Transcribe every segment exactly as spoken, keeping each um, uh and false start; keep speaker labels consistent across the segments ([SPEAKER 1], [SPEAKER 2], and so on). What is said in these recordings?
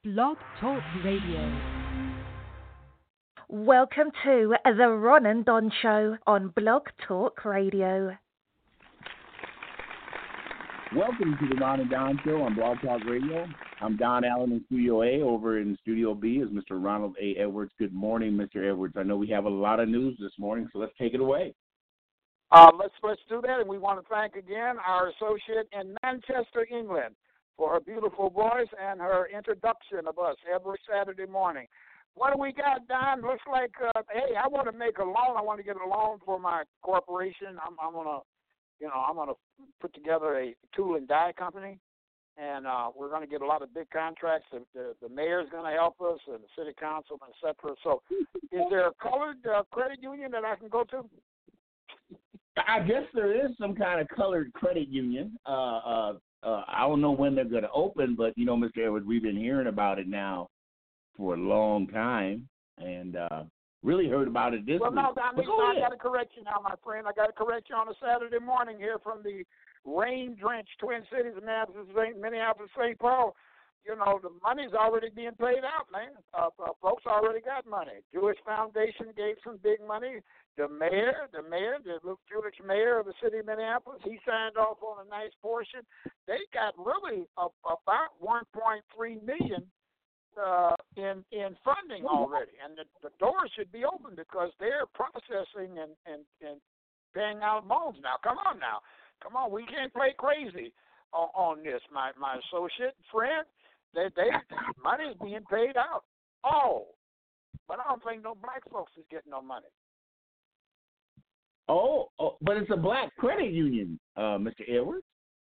[SPEAKER 1] Blog Talk Radio.
[SPEAKER 2] Welcome to the Ron and Don Show on Blog Talk Radio.
[SPEAKER 3] Welcome to the Ron and Don Show on Blog Talk Radio. I'm Don Allen in Studio A. Over in Studio B is Mister Ronald A. Edwards. Good morning, Mister Edwards. I know we have a lot of news this morning, so let's take it away.
[SPEAKER 4] Uh, let's let's do that, and we want to thank again our associate in Manchester, England, for her beautiful voice and her introduction of us every Saturday morning. What do we got, Don? Looks like, uh, hey, I want to make a loan. I want to get a loan for my corporation. I'm, I'm gonna, you know, I'm gonna put together a tool and die company, and uh, we're gonna get a lot of big contracts. The, the, the mayor's gonna help us, and the city council, et cetera. So, is there a colored uh, credit union that I can go to?
[SPEAKER 3] I guess there is some kind of colored credit union. Uh, uh, uh, I don't know when they're going to open, but, you know, Mister Edwards, we've been hearing about it now for a long time, and uh, really heard about it this
[SPEAKER 4] well,
[SPEAKER 3] week.
[SPEAKER 4] Well, no, I, mean,
[SPEAKER 3] go
[SPEAKER 4] I
[SPEAKER 3] ahead.
[SPEAKER 4] got to correct you now, my friend. I got to correct you on a Saturday morning here from the rain-drenched Twin Cities, Minneapolis, Minneapolis, Saint Paul. You know, the money's already being paid out, man. Uh, uh, folks already got money. Jewish Foundation gave some big money. The mayor, the mayor, the Jewish mayor of the city of Minneapolis, he signed off on a nice portion. They got really a, about one point three million dollars uh, in in funding already, and the, the doors should be open because they're processing and, and, and paying out loans now. Come on now, come on, we can't play crazy on, on this, my my associate friend. They they money's being paid out. Oh, but I don't think no black folks is getting no money.
[SPEAKER 3] Oh, oh, but it's a black credit union, uh, Mister Edwards.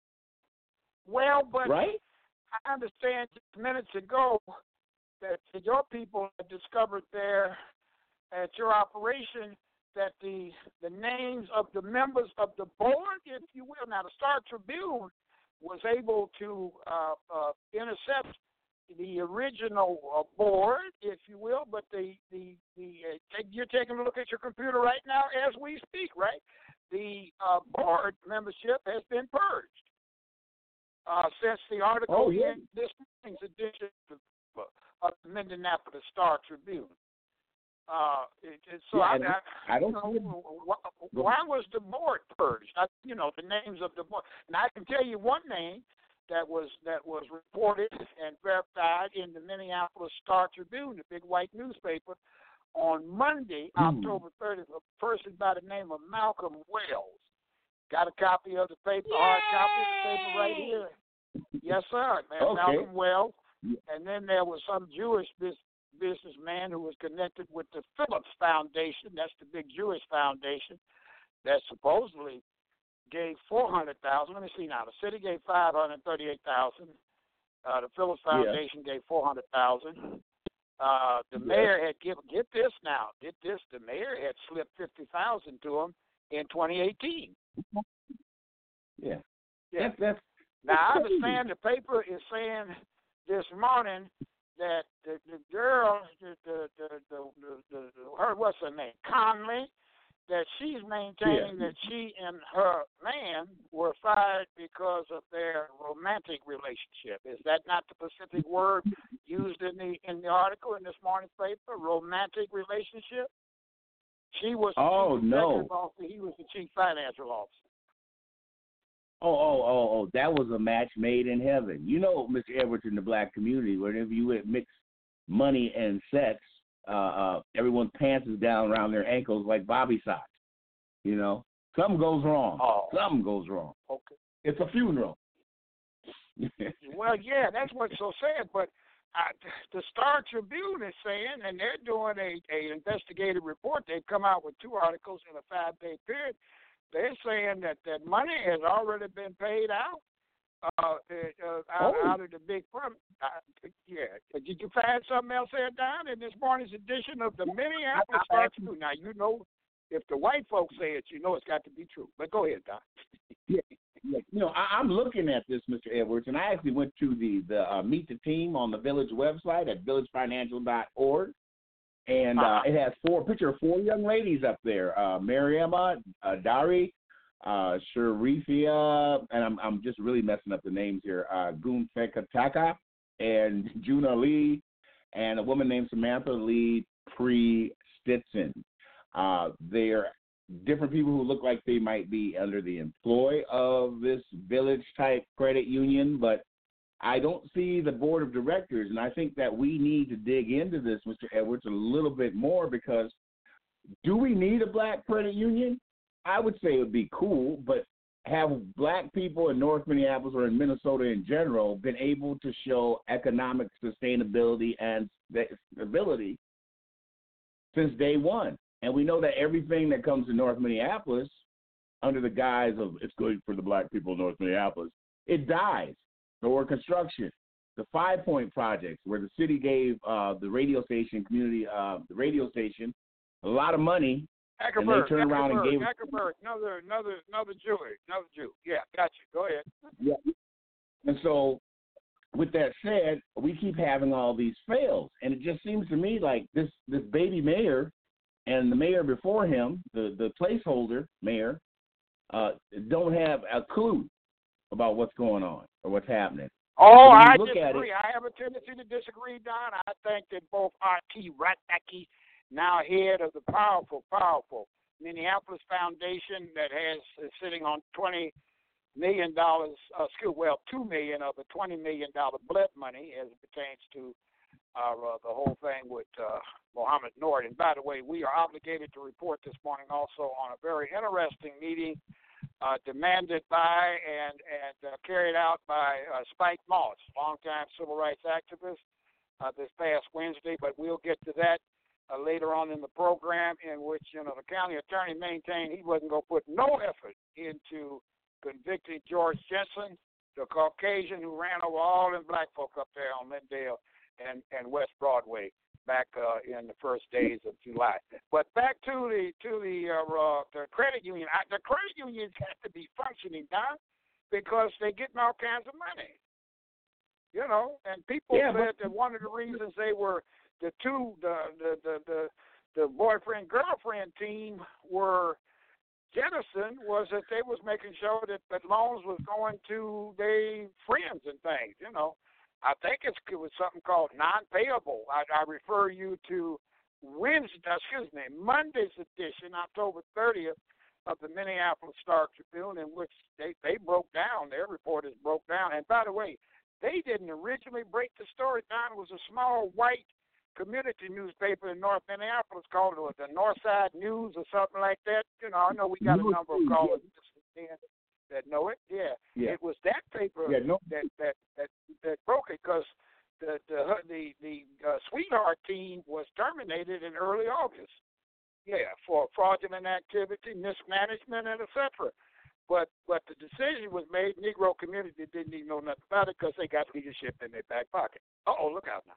[SPEAKER 4] Well, but
[SPEAKER 3] right?
[SPEAKER 4] I understand just minutes ago that your people had discovered there at your operation that the the names of the members of the board, if you will, now the Star Tribune was able to uh, uh, intercept the original uh, board, if you will, but the the the uh, you're taking a look at your computer right now as we speak, right? The uh, board membership has been purged uh, since the article
[SPEAKER 3] oh, yeah.
[SPEAKER 4] in this morning's edition of, of the Minneapolis Star Tribune. Uh, it, it, so
[SPEAKER 3] yeah,
[SPEAKER 4] I,
[SPEAKER 3] I, I don't
[SPEAKER 4] you know, why, why was the board purged? I, you know, the names of the board. And I can tell you one name that was that was reported and verified in the Minneapolis Star Tribune, the big white newspaper, on Monday, mm. October thirtieth. A person by the name of Malcolm Wells. Got a copy of the paper,
[SPEAKER 2] Yay!
[SPEAKER 4] hard copy of the paper right here. Yes, sir, man.
[SPEAKER 3] Okay.
[SPEAKER 4] Malcolm Wells. And then there was some Jewish business. businessman who was connected with the Phillips Foundation. That's the big Jewish foundation that supposedly gave four hundred thousand. Let me see now. The city gave five hundred thirty-eight thousand. Uh, the Phillips Foundation yeah. gave four hundred thousand. Uh, the yeah. mayor had given. Get this now. Get this. The mayor had slipped fifty thousand to him in twenty eighteen.
[SPEAKER 3] Yeah.
[SPEAKER 4] Yeah.
[SPEAKER 3] That's, that's,
[SPEAKER 4] now I understand the paper is saying this morning that the, the girl, the, the, the, the, the, the, her, what's her name, Conley, that she's maintaining yeah. that she and her man were fired because of their romantic relationship. Is that not the specific word used in the in the article in this morning's paper? Romantic relationship. She was the
[SPEAKER 3] oh
[SPEAKER 4] chief
[SPEAKER 3] no.
[SPEAKER 4] executive officer. He was the chief financial officer.
[SPEAKER 3] Oh, oh, oh, oh, that was a match made in heaven. You know, Mister Edwards, in the black community, whenever you mix money and sex, uh, uh, everyone's pants is down around their ankles like bobby socks. You know, something goes wrong.
[SPEAKER 4] Oh.
[SPEAKER 3] Something goes wrong.
[SPEAKER 4] Okay.
[SPEAKER 3] It's a funeral.
[SPEAKER 4] Well, yeah, that's what's so sad. But uh, the Star Tribune is saying, and they're doing a, a investigative report. They've come out with two articles in a five-day period. They're saying that that money has already been paid out uh, uh, out,
[SPEAKER 3] oh.
[SPEAKER 4] out of the big firm. Uh, yeah. Did you find something else there, Don, in this morning's edition of the Minneapolis Star Tribune? Now, you know, if the white folks say it, you know it's got to be true. But go ahead, Don.
[SPEAKER 3] yeah, yeah. You know, I, I'm looking at this, Mister Edwards, and I actually went to the, the uh, Meet the Team on the Village website at village financial dot org. And uh, it has four picture of four young ladies up there: uh, Mariama, uh, Dari, uh, Sharifia, and I'm I'm just really messing up the names here. Uh, Gunfekataka, and Juna Lee, and a woman named Samantha Lee Pre-Stetson. Uh, they're different people who look like they might be under the employ of this village-type credit union, but I don't see the board of directors, and I think that we need to dig into this, Mister Edwards, a little bit more, because do we need a black credit union? I would say it would be cool, but have black people in North Minneapolis or in Minnesota in general been able to show economic sustainability and stability since day one? And we know that everything that comes to North Minneapolis under the guise of it's good for the black people in North Minneapolis, it dies. Or construction, the Five Point projects, where the city gave uh, the radio station community, uh, the radio station, a lot of money,
[SPEAKER 4] Hackerberg,
[SPEAKER 3] and they turned around
[SPEAKER 4] Hackerberg,
[SPEAKER 3] and gave
[SPEAKER 4] Hackerberg, another, another, another Jew, another Jew. Yeah, got you. Go ahead.
[SPEAKER 3] Yeah. And so, with that said, we keep having all these fails, and it just seems to me like this this baby mayor and the mayor before him, the the placeholder mayor, uh, don't have a clue about what's going on or what's happening.
[SPEAKER 4] Oh, I
[SPEAKER 3] look
[SPEAKER 4] disagree.
[SPEAKER 3] It,
[SPEAKER 4] I have a tendency to disagree, Don. I think that both R T Ratnacki, now head of the powerful, powerful Minneapolis Foundation that has is sitting on twenty million dollars, uh, excuse, well, two million of the twenty million dollar blood money as it pertains to uh, uh, the whole thing with uh, Mohammed Nord. And by the way, we are obligated to report this morning also on a very interesting meeting Uh, demanded by and and uh, carried out by uh, Spike Moss, longtime civil rights activist, uh, this past Wednesday. But we'll get to that uh, later on in the program, in which you know the county attorney maintained he wasn't going to put no effort into convicting George Jensen, the Caucasian who ran over all them black folk up there on Lindale and, and West Broadway back uh, in the first days of July. But back to the to the uh, uh, the credit union. I, the credit unions have to be functioning, Don, because they're getting all kinds of money. You know, and people
[SPEAKER 3] yeah,
[SPEAKER 4] said
[SPEAKER 3] but-
[SPEAKER 4] that one of the reasons they were the two the the the the, the boyfriend girlfriend team were jettisoned was that they was making sure that, that loans was going to their friends and things. You know. I think it's, it was something called non-payable. I, I refer you to Wednesday, excuse me, Monday's edition, October thirtieth, of the Minneapolis Star Tribune, in which they, they broke down, their reporters broke down. And by the way, they didn't originally break the story down. It was a small white community newspaper in North Minneapolis called the Northside News or something like that. You know, I know we got a number of callers that know it. Yeah,
[SPEAKER 3] yeah.
[SPEAKER 4] It was that paper
[SPEAKER 3] yeah, no.
[SPEAKER 4] that, that that that broke it, because the the the, the uh, Sweetheart team was terminated in early August. Yeah, for fraudulent activity, mismanagement, and et cetera. But but the decision was made. Negro community didn't even know nothing about it because they got leadership in their back pocket. Uh oh, look out now.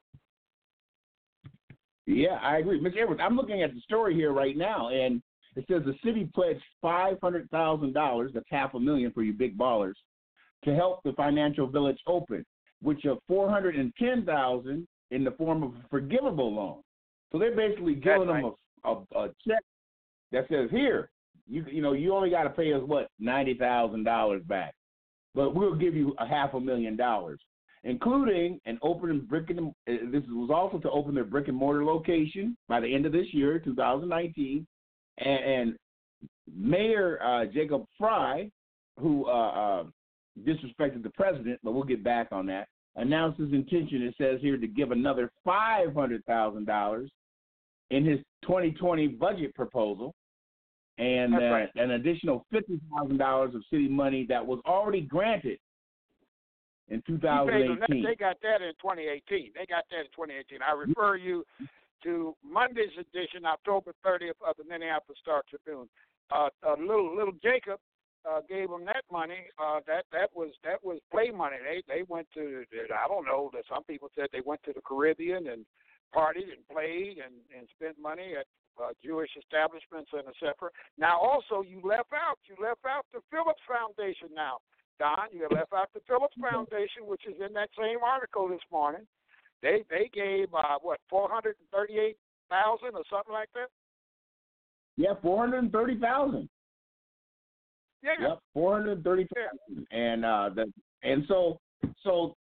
[SPEAKER 3] Yeah, I agree, Mister Edwards. I'm looking at the story here right now, and it says the city pledged five hundred thousand dollars, that's half a million for you big ballers, to help the financial village open, which of four hundred ten thousand dollars in the form of a forgivable loan. So they're basically giving
[SPEAKER 4] That's
[SPEAKER 3] them a, a, a check that says, here, you you know, you only got to pay us, what, ninety thousand dollars back. But we'll give you a half a million dollars, including an opening brick and uh, this was also to open their brick and mortar location by the end of this year, two thousand nineteen. And, and Mayor uh, Jacob Fry, who uh, uh, disrespected the president, but we'll get back on that, announced his intention, it says here, to give another five hundred thousand dollars in his twenty twenty budget proposal, and uh,
[SPEAKER 4] right.
[SPEAKER 3] an additional fifty thousand dollars of city money that was already granted in two thousand eighteen.
[SPEAKER 4] They got that in twenty eighteen. They got that in twenty eighteen. I refer you to Monday's edition, October thirtieth, of the Minneapolis Star Tribune. Uh, uh, little little Jacob uh, gave them that money. Uh, that that was that was play money. They they went to, I don't know, that some people said they went to the Caribbean and partied and played and, and spent money at uh, Jewish establishments and et cetera. Now also you left out you left out the Phillips Foundation. Now, Don, you left out the Phillips Foundation, which is in that same article this morning. They they gave uh, what four hundred and thirty eight thousand or something like that.
[SPEAKER 3] Yeah, four hundred and thirty thousand.
[SPEAKER 4] Yeah.
[SPEAKER 3] Yep, four hundred thirty thousand, yeah. and uh, the and so so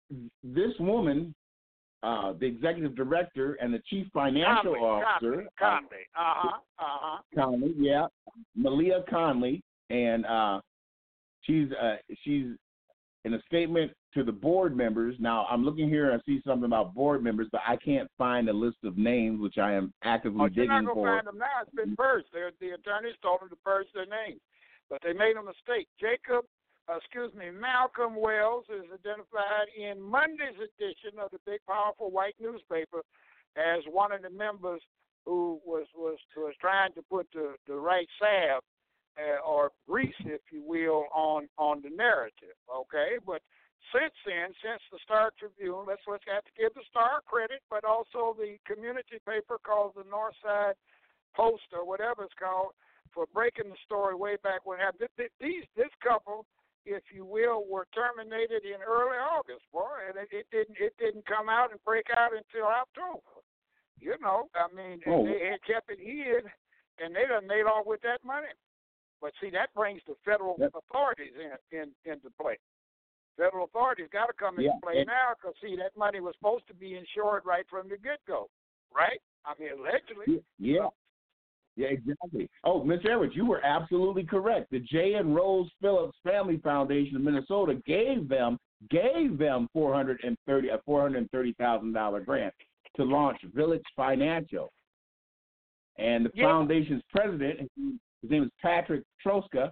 [SPEAKER 3] this woman, uh, the executive director and the chief financial
[SPEAKER 4] Conley,
[SPEAKER 3] officer,
[SPEAKER 4] Conley, Conley. Uh-huh, uh-huh.
[SPEAKER 3] Conley, yeah, Malia Conley, and uh, she's uh, she's in a statement to the board members. Now, I'm looking here and I see something about board members, but I can't find a list of names, which I am actively
[SPEAKER 4] oh,
[SPEAKER 3] digging
[SPEAKER 4] you're not gonna
[SPEAKER 3] for.
[SPEAKER 4] find them now. It's been purged. They're, the attorneys told them to purge their names, but they made a mistake. Jacob, uh, excuse me, Malcolm Wells is identified in Monday's edition of the big, powerful white newspaper as one of the members who was was was trying to put the, the right salve uh, or grease, if you will, on on the narrative. Okay, but since then, since the Star Tribune, let's let's have to give the Star credit, but also the community paper called the Northside Post or whatever it's called, for breaking the story way back when it happened. These this couple, if you will, were terminated in early August, boy, and it, it didn't it didn't come out and break out until October. You know, I mean,
[SPEAKER 3] oh.
[SPEAKER 4] they had kept it hid, and they done made off with that money. But see, that brings the federal yep. authorities in, in into play. Federal authorities got to come into
[SPEAKER 3] yeah.
[SPEAKER 4] play and, now, because see, that money was supposed to be insured right from the get-go, right? I mean, allegedly.
[SPEAKER 3] Yeah.
[SPEAKER 4] So,
[SPEAKER 3] Yeah, exactly. Oh, Mister Edwards, you were absolutely correct. The J and Rose Phillips Family Foundation of Minnesota gave them gave them four hundred and thirty a four hundred and thirty thousand dollar grant to launch Village Financial, and the
[SPEAKER 4] yeah.
[SPEAKER 3] foundation's president, his name is Patrick Troska,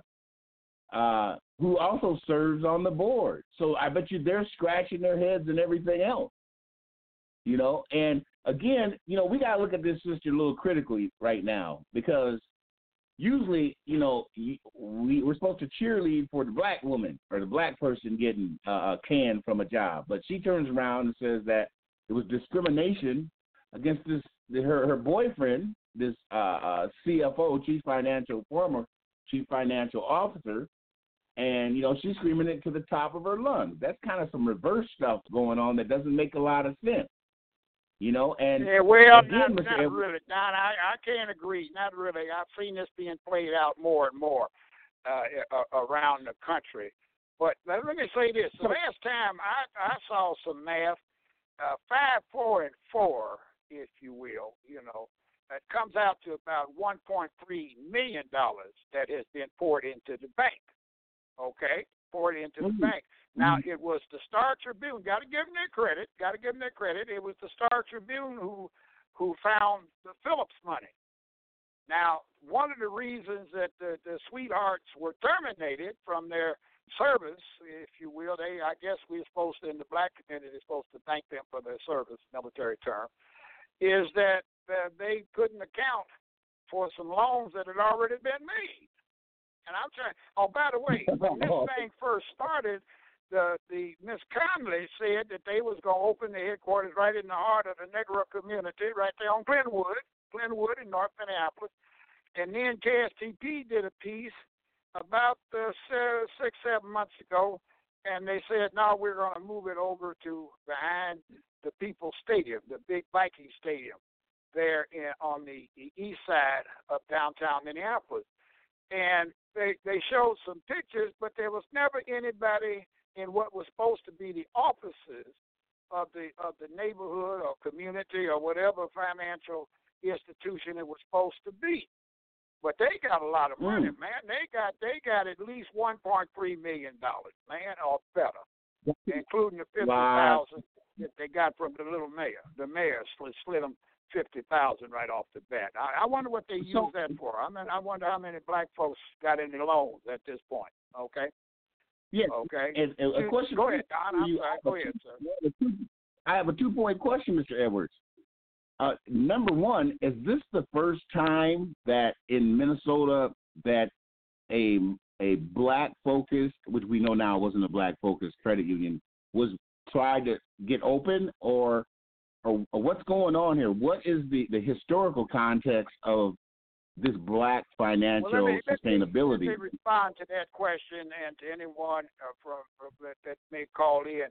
[SPEAKER 3] uh, who also serves on the board. So I bet you they're scratching their heads and everything else, you know, and. Again, you know, we got to look at this sister a little critically right now, because usually, you know, we, we're supposed to cheerlead for the black woman or the black person getting uh, canned from a job. But she turns around and says that it was discrimination against this her, her boyfriend, this uh, uh, C F O, chief financial, former chief financial officer. And, you know, she's screaming it to the top of her lungs. That's kind of some reverse stuff going on that doesn't make a lot of sense. You know, and
[SPEAKER 4] yeah, well,
[SPEAKER 3] again,
[SPEAKER 4] not, not really. Not, I, I can't agree. Not really. I've seen this being played out more and more uh, around the country. But let me say this: the last time I, I saw some math, uh, five, four, and four, if you will, you know, it comes out to about one point three million dollars that has been poured into the bank. Okay, poured into
[SPEAKER 3] mm-hmm.
[SPEAKER 4] the bank. Now, it was the Star Tribune. Got to give them their credit. Got to give them their credit. It was the Star Tribune who who found the Phillips money. Now, one of the reasons that the, the sweethearts were terminated from their service, if you will, they I guess we're supposed to, in the black community, supposed to thank them for their service, military term, is that uh, they couldn't account for some loans that had already been made. And I'm trying. Oh, by the way, when this thing first started, The the Miss Conley said that they was going to open the headquarters right in the heart of the Negro community, right there on Glenwood, Glenwood in North Minneapolis. And then K S T P did a piece about uh, six, seven months ago, and they said, no, we're going to move it over to behind the People's Stadium, the big Viking Stadium, there in, on the, the east side of downtown Minneapolis. And they they showed some pictures, but there was never anybody in what was supposed to be the offices of the of the neighborhood or community or whatever financial institution it was supposed to be. But they got a lot of money,
[SPEAKER 3] mm.
[SPEAKER 4] man. They got they got at least one point three million dollars, man, or better, including the fifty thousand wow. that they got from the little mayor. The mayor slid, slid them fifty thousand right off the bat. I, I wonder what they
[SPEAKER 3] so,
[SPEAKER 4] use that for. I mean, I wonder how many black folks got any loans at this point. Okay.
[SPEAKER 3] Yeah.
[SPEAKER 4] Okay.
[SPEAKER 3] And, and a question.
[SPEAKER 4] Go ahead, Don. I'm
[SPEAKER 3] you,
[SPEAKER 4] sorry. Go ahead, sir.
[SPEAKER 3] I have a two-point question, Mister Edwards. Uh, number one, is this the first time that in Minnesota that a a black-focused, which we know now wasn't a black-focused credit union, was tried to get open, or, or or what's going on here? What is the, the historical context of this black financial
[SPEAKER 4] well, let me,
[SPEAKER 3] sustainability?
[SPEAKER 4] Let me respond to that question and to anyone uh, from, from that, that may call in.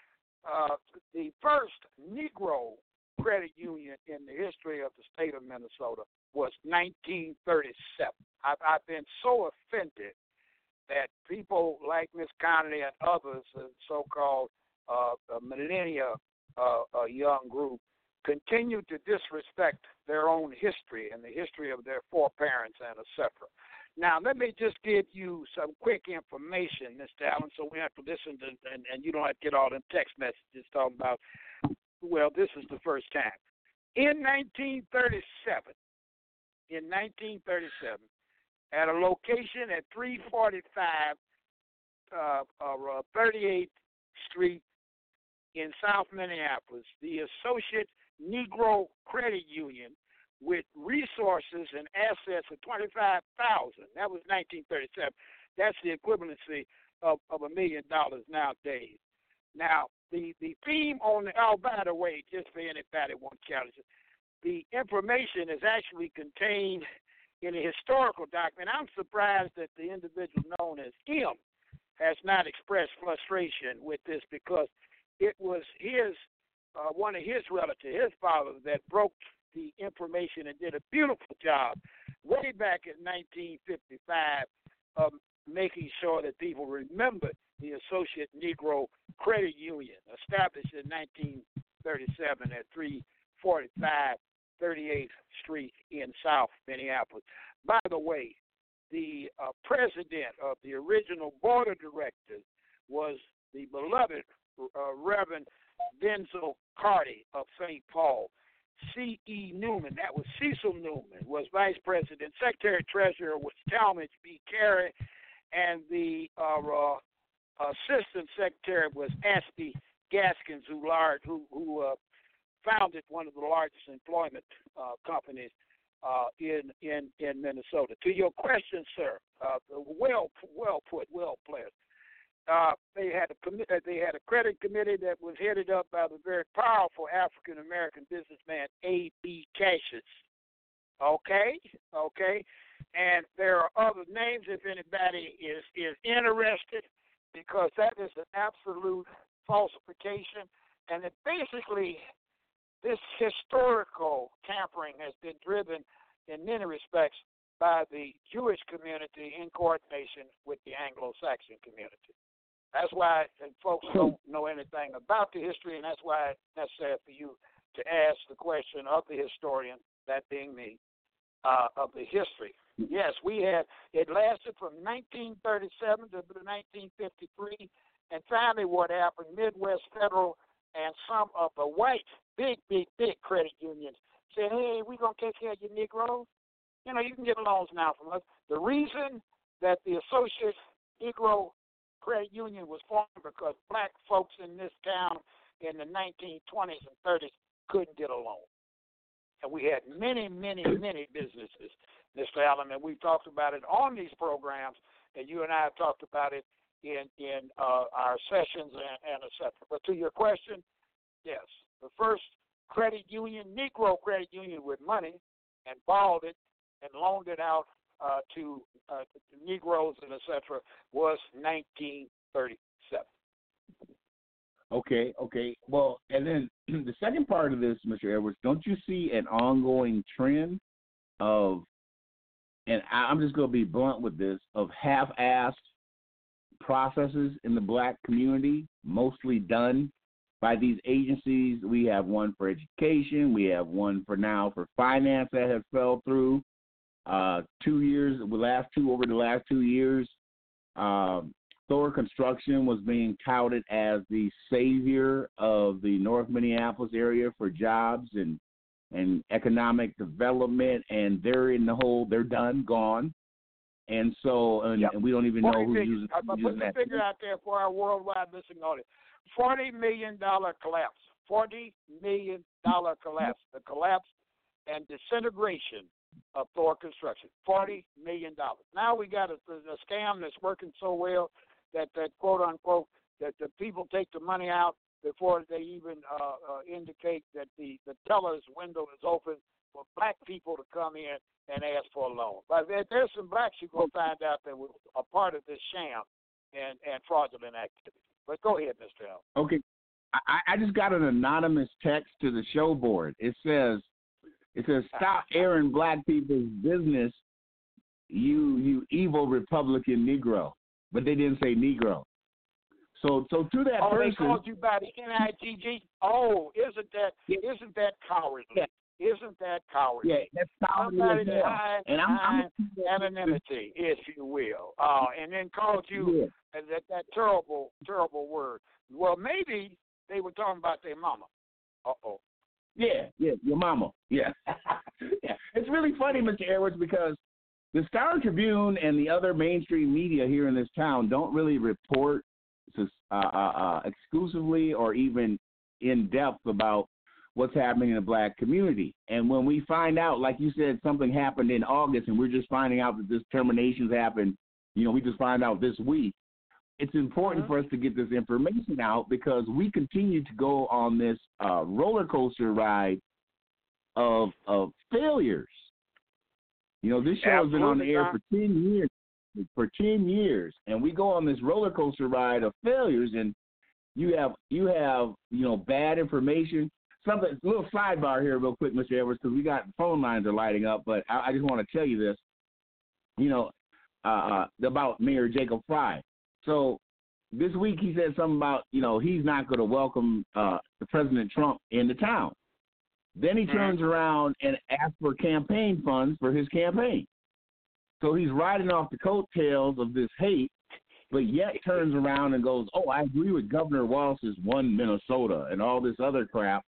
[SPEAKER 4] Uh, the first Negro credit union in the history of the state of Minnesota was nineteen thirty-seven. I've, I've been so offended that people like Miss Conley and others, uh, so-called uh, a millennia uh, a young group, continue to disrespect their own history and the history of their foreparents and et cetera. Now, let me just give you some quick information, Mister Allen, so we have to listen to, and, and you don't have to get all them text messages talking about, well, this is the first time. In nineteen thirty-seven, in nineteen thirty-seven, at a location at three forty-five uh, uh, thirty-eighth Street in South Minneapolis, the Associate Negro Credit Union, with resources and assets of twenty-five thousand dollars. That was nineteen thirty-seven. That's the equivalency of, of a million dollars nowadays. Now, the, the theme on the, oh, by the way, just for anybody who wants to challenge it, the information is actually contained in a historical document. I'm surprised that the individual known as M has not expressed frustration with this, because it was his, uh, one of his relatives, his father, that broke the information and did a beautiful job way back in nineteen fifty-five of making sure that people remember the Associate Negro Credit Union, established in nineteen thirty-seven at three forty-five thirty-eighth Street in South Minneapolis. By the way, the uh, president of the original board of directors was the beloved uh, Reverend Denzel Carty of Saint Paul. C E. Newman, that was Cecil Newman, was vice president. Secretary Treasurer was Talmadge B. Carey, and the uh, uh, assistant secretary was Aspie Gaskins, who large, who, who uh, founded one of the largest employment uh, companies uh, in in in Minnesota. To your question, sir, uh, well well put, well placed. Uh, they had a commi- they had a credit committee that was headed up by the very powerful African American businessman A B Cassius. Okay, okay, and there are other names if anybody is is interested, because that is an absolute falsification, and it basically, this historical tampering has been driven in many respects by the Jewish community in coordination with the Anglo-Saxon community. That's why folks don't know anything about the history, and that's why it's necessary for you to ask the question of the historian, that being me, uh, of the history. Yes, we had, it lasted from nineteen thirty-seven to nineteen fifty-three, and finally what happened, Midwest Federal and some of the white, big, big, big credit unions said, hey, we're going to take care of you Negroes. You know, you can get loans now from us. The reason that the Associate Negro Credit Union was formed because black folks in this town in the nineteen twenties and thirties couldn't get a loan. And we had many, many, many businesses, Mister Allen, and we've talked about it on these programs, and you and I have talked about it in, in uh, our sessions and, and et cetera. But to your question, yes, the first credit union, Negro credit union with money, and borrowed it and loaned it out Uh, to, uh, to Negroes and et cetera, was nineteen thirty-seven.
[SPEAKER 3] Okay, okay. Well, and then the second part of this, Mister Edwards, don't you see an ongoing trend of, and I'm just going to be blunt with this, of half-assed processes in the black community, mostly done by these agencies? We have one for education. We have one for now for finance that has fell through. Uh, two years, the last two over the last two years, um, Thor Construction was being touted as the savior of the North Minneapolis area for jobs and and economic development, and they're in the hole. They're done, gone, and so and,
[SPEAKER 4] yep.
[SPEAKER 3] and we don't even know who's
[SPEAKER 4] figures.
[SPEAKER 3] using,
[SPEAKER 4] I
[SPEAKER 3] using
[SPEAKER 4] put
[SPEAKER 3] that.
[SPEAKER 4] the figure out there for our worldwide listening audience: forty million dollar collapse. Forty million dollar collapse. The collapse and disintegration of Thor Construction, forty million dollars. Now we got a, a scam that's working so well that, that quote unquote, that the people take the money out before they even uh, uh, indicate that the, the teller's window is open for black people to come in and ask for a loan. But there, there's some blacks you're going to find out that were a part of this sham and, and fraudulent activity. But go ahead, Mister L.
[SPEAKER 3] Okay. I, I just got an anonymous text to the show board. It says, It says, stop airing black people's business, you you evil Republican Negro. But they didn't say Negro. So, so to that
[SPEAKER 4] oh,
[SPEAKER 3] person,
[SPEAKER 4] they called you by the N I G G. Oh, isn't that
[SPEAKER 3] yeah.
[SPEAKER 4] isn't that cowardly?
[SPEAKER 3] Yeah.
[SPEAKER 4] Isn't that cowardly?
[SPEAKER 3] Yeah, that's cowardly
[SPEAKER 4] Somebody
[SPEAKER 3] as
[SPEAKER 4] that
[SPEAKER 3] hell.
[SPEAKER 4] hides
[SPEAKER 3] And I'm,
[SPEAKER 4] behind
[SPEAKER 3] I'm
[SPEAKER 4] anonymity, if you will, uh, and then called you
[SPEAKER 3] yeah.
[SPEAKER 4] that that terrible, terrible word. Well, maybe they were talking about their mama. Uh oh.
[SPEAKER 3] Yeah, yeah, your mama. Yeah. yeah. It's really funny, Mister Edwards, because the Star Tribune and the other mainstream media here in this town don't really report uh, uh, uh, exclusively or even in depth about what's happening in the black community. And when we find out, like you said, something happened in August and we're just finding out that this terminations happened, you know, we just find out this week, it's important mm-hmm. for us to get this information out because we continue to go on this uh, roller coaster ride of of failures. You know, this show Absolutely, has been on the air for ten years, for ten years, and we go on this roller coaster ride of failures. And you have you have you know bad information. Something a little sidebar here, real quick, Mister Edwards, because we got phone lines are lighting up. But I, I just want to tell you this, you know, uh, uh, about Mayor Jacob Frey. So this week he said something about you know he's not going to welcome uh, the President Trump into town. Then he turns around and asks for campaign funds for his campaign. So he's riding off the coattails of this hate, but yet turns around and goes, oh, I agree with Governor Wallace's one Minnesota and all this other crap.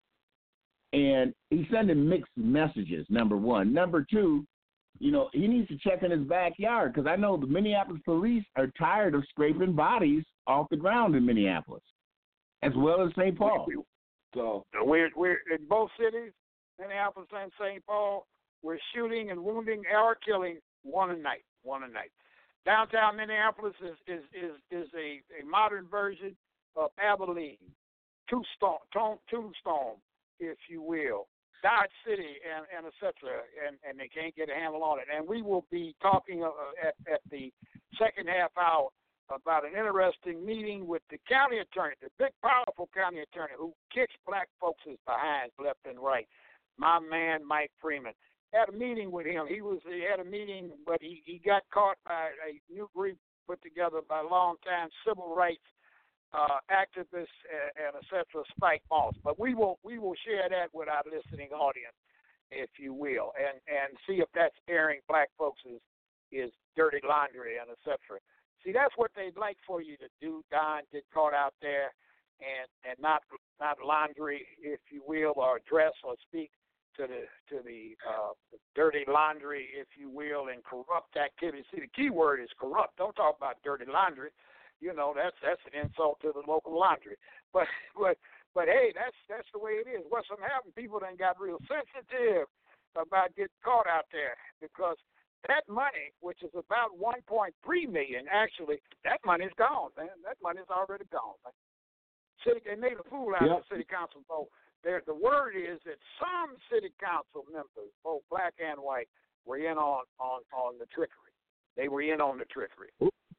[SPEAKER 3] And he's sending mixed messages, number one. Number two, you know, he needs to check in his backyard because I know the Minneapolis police are tired of scraping bodies off the ground in Minneapolis, as well as Saint Paul. So
[SPEAKER 4] we're we're in both cities, Minneapolis and Saint Paul. We're shooting and wounding or killing one a night, one a night. Downtown Minneapolis is is is, is a, a modern version of Abilene, Tombstone, Tombstone, if you will, Dodge City, and and et cetera. And and they can't get a handle on it. And we will be talking uh, at at the second half hour about an interesting meeting with the county attorney, the big, powerful county attorney who kicks black folks' behinds left and right, my man Mike Freeman. Had a meeting with him. He was he had a meeting, but he, he got caught by a new group put together by longtime civil rights uh, activists and, and et cetera, Spike Moss. But we will we will share that with our listening audience, if you will, and, and see if that's airing black folks' is, is dirty laundry and et cetera. See, that's what they'd like for you to do, Don, get caught out there and, and not not laundry, if you will, or dress or speak to the to the uh, dirty laundry, if you will, and corrupt activity. See, the key word is corrupt. Don't talk about dirty laundry. You know, that's that's an insult to the local laundry. But but but hey, that's that's the way it is. What's going to happen? People done got real sensitive about getting caught out there because that money, which is about one point three million dollars, actually, that money's gone, man. That money's already gone. Man. City, they made a fool out yep. of the city council vote. There, the word is that some city council members, both black and white, were in on, on, on the trickery. They were in on the trickery.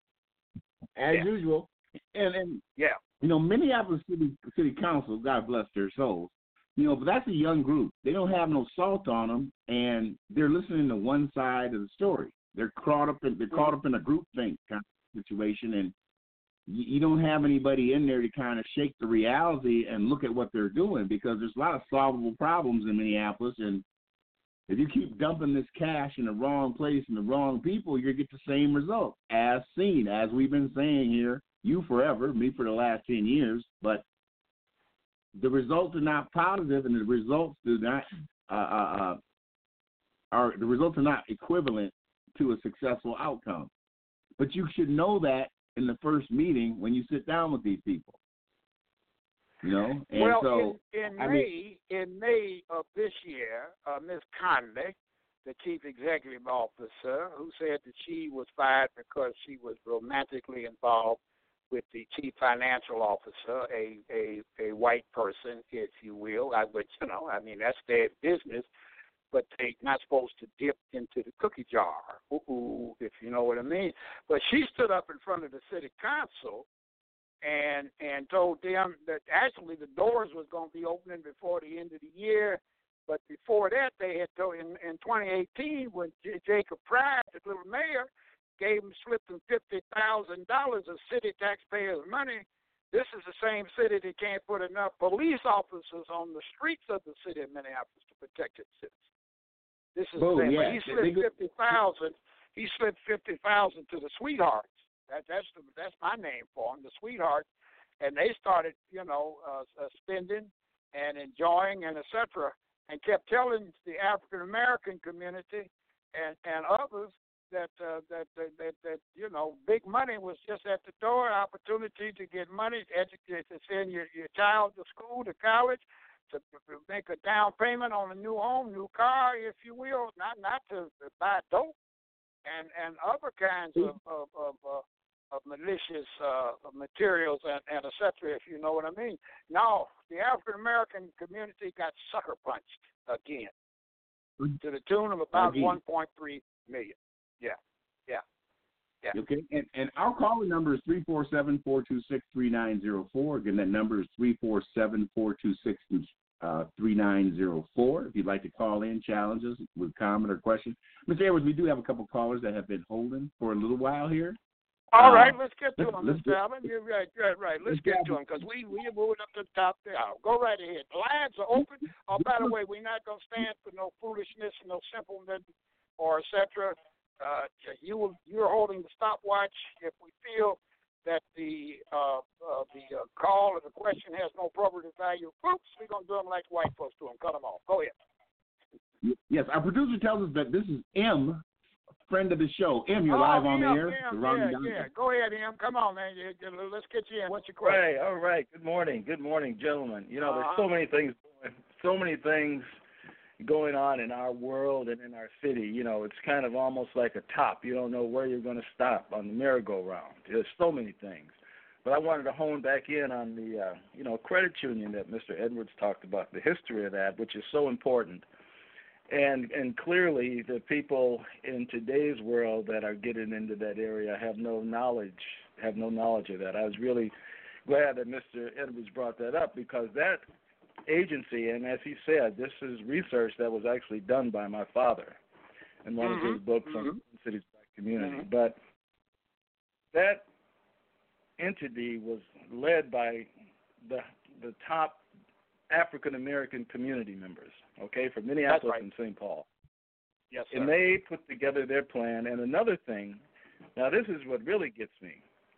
[SPEAKER 3] As
[SPEAKER 4] yeah.
[SPEAKER 3] usual. And, and
[SPEAKER 4] yeah.
[SPEAKER 3] you know, Minneapolis City City Council, God bless their souls, you know, but that's a young group. They don't have no salt on them, and they're listening to one side of the story. They're caught up in they're caught up in a groupthink kind of situation, and you, you don't have anybody in there to kind of shake the reality and look at what they're doing because there's a lot of solvable problems in Minneapolis, and if you keep dumping this cash in the wrong place and the wrong people, you get the same result as seen, as we've been saying here, you forever, me for the last ten years, but the results are not positive, and the results do not uh, uh, are the results are not equivalent to a successful outcome. But you should know that in the first meeting when you sit down with these people. You know, and
[SPEAKER 4] well,
[SPEAKER 3] so
[SPEAKER 4] in, in
[SPEAKER 3] I
[SPEAKER 4] May
[SPEAKER 3] mean,
[SPEAKER 4] in May of this year, uh, Miz Conley, the chief executive officer, who said that she was fired because she was romantically involved with the chief financial officer, a, a a white person, if you will. I would, you know, I mean, that's their business, but they're not supposed to dip into the cookie jar, ooh, if you know what I mean. But she stood up in front of the city council and and told them that actually the doors was going to be opening before the end of the year. But before that, they had told in, in twenty eighteen when J- Jacob Pride, the little mayor, gave him, slipped him fifty thousand dollars of city taxpayers' money This is the same city that can't put enough police officers on the streets of the city of Minneapolis to protect its citizens. This is
[SPEAKER 3] Boom,
[SPEAKER 4] the same.
[SPEAKER 3] yeah.
[SPEAKER 4] He slipped fifty thousand. He slipped fifty thousand to the Sweethearts. That, that's the, that's my name for them, the Sweethearts, and they started, you know, uh, uh, spending and enjoying and et cetera, and kept telling the African American community and, and others that, uh, that, that that that you know, big money was just at the door, opportunity to get money, to educate, to send your, your child to school, to college, to make a down payment on a new home, new car, if you will, not not to buy dope and and other kinds of of of, uh, of malicious uh, materials and, and et cetera, if you know what I mean. No, the African American community got sucker punched again to the tune of about
[SPEAKER 3] again.
[SPEAKER 4] one point three million. Yeah, yeah, yeah.
[SPEAKER 3] Okay, and, and our calling number is three four seven, four two six, three nine zero four. Again, that number is three four seven, four two six, three nine zero four. If you'd like to call in, challenge us with comment or question. Mister Edwards, we do have a couple callers that have been holding for a little while here.
[SPEAKER 4] All
[SPEAKER 3] uh,
[SPEAKER 4] right, let's get to
[SPEAKER 3] let's,
[SPEAKER 4] them,
[SPEAKER 3] let's
[SPEAKER 4] Mister Alvin. You're right, right, right. Let's, let's get to them because we we are moving up to the top there. Go right ahead. The lines are open. Oh, by the way, we're not going to stand for no foolishness, no simpleness, or et cetera. Uh, you will, you're holding the stopwatch. If we feel that the uh, uh, the uh, call or the question has no probative value, oops, we're going to do them like white folks do them. Cut them off. Go ahead.
[SPEAKER 3] Yes, our producer tells us that this is M, friend of the show. M, you're
[SPEAKER 4] oh,
[SPEAKER 3] live on
[SPEAKER 4] M,
[SPEAKER 3] the air.
[SPEAKER 4] M,
[SPEAKER 3] the
[SPEAKER 4] yeah, yeah. Go ahead, M. Come on, man. Let's get you in. What's your question?
[SPEAKER 5] Right. All right. Good morning. Good morning, gentlemen. You know,
[SPEAKER 4] uh-huh.
[SPEAKER 5] there's so many things, so many things going on in our world and in our city. You know, it's kind of almost like a top. You don't know where you're going to stop on the merry-go-round. There's so many things. But I wanted to hone back in on the, uh, you know, credit union that Mister Edwards talked about, the history of that, which is so important. And and clearly the people in today's world that are getting into that area have no knowledge, have no knowledge of that. I was really glad that Mister Edwards brought that up because that agency, and as he said, this is research that was actually done by my father in one
[SPEAKER 4] mm-hmm.
[SPEAKER 5] of his books
[SPEAKER 4] mm-hmm.
[SPEAKER 5] on City's Black Community.
[SPEAKER 4] Mm-hmm.
[SPEAKER 5] But that entity was led by the the top African American community members, okay, from Minneapolis
[SPEAKER 4] right.
[SPEAKER 5] and Saint Paul.
[SPEAKER 4] Yes, sir.
[SPEAKER 5] And they put together their plan. And another thing, now this is what really gets me.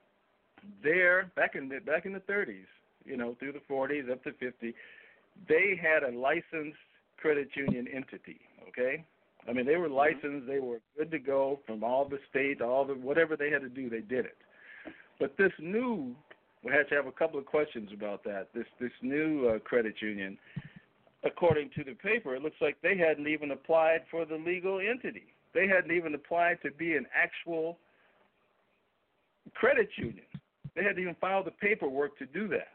[SPEAKER 5] There, back in the back in the thirties, you know, through the forties up to fifty, they had a licensed credit union entity, okay? I mean, they were licensed. They were good to go from all the state, all the whatever they had to do, they did it. But this new, we had to have a couple of questions about that. This this new uh, credit union, according to the paper, it looks like they hadn't even applied for the legal entity. They hadn't even applied to be an actual credit union. They hadn't even filed the paperwork to do that.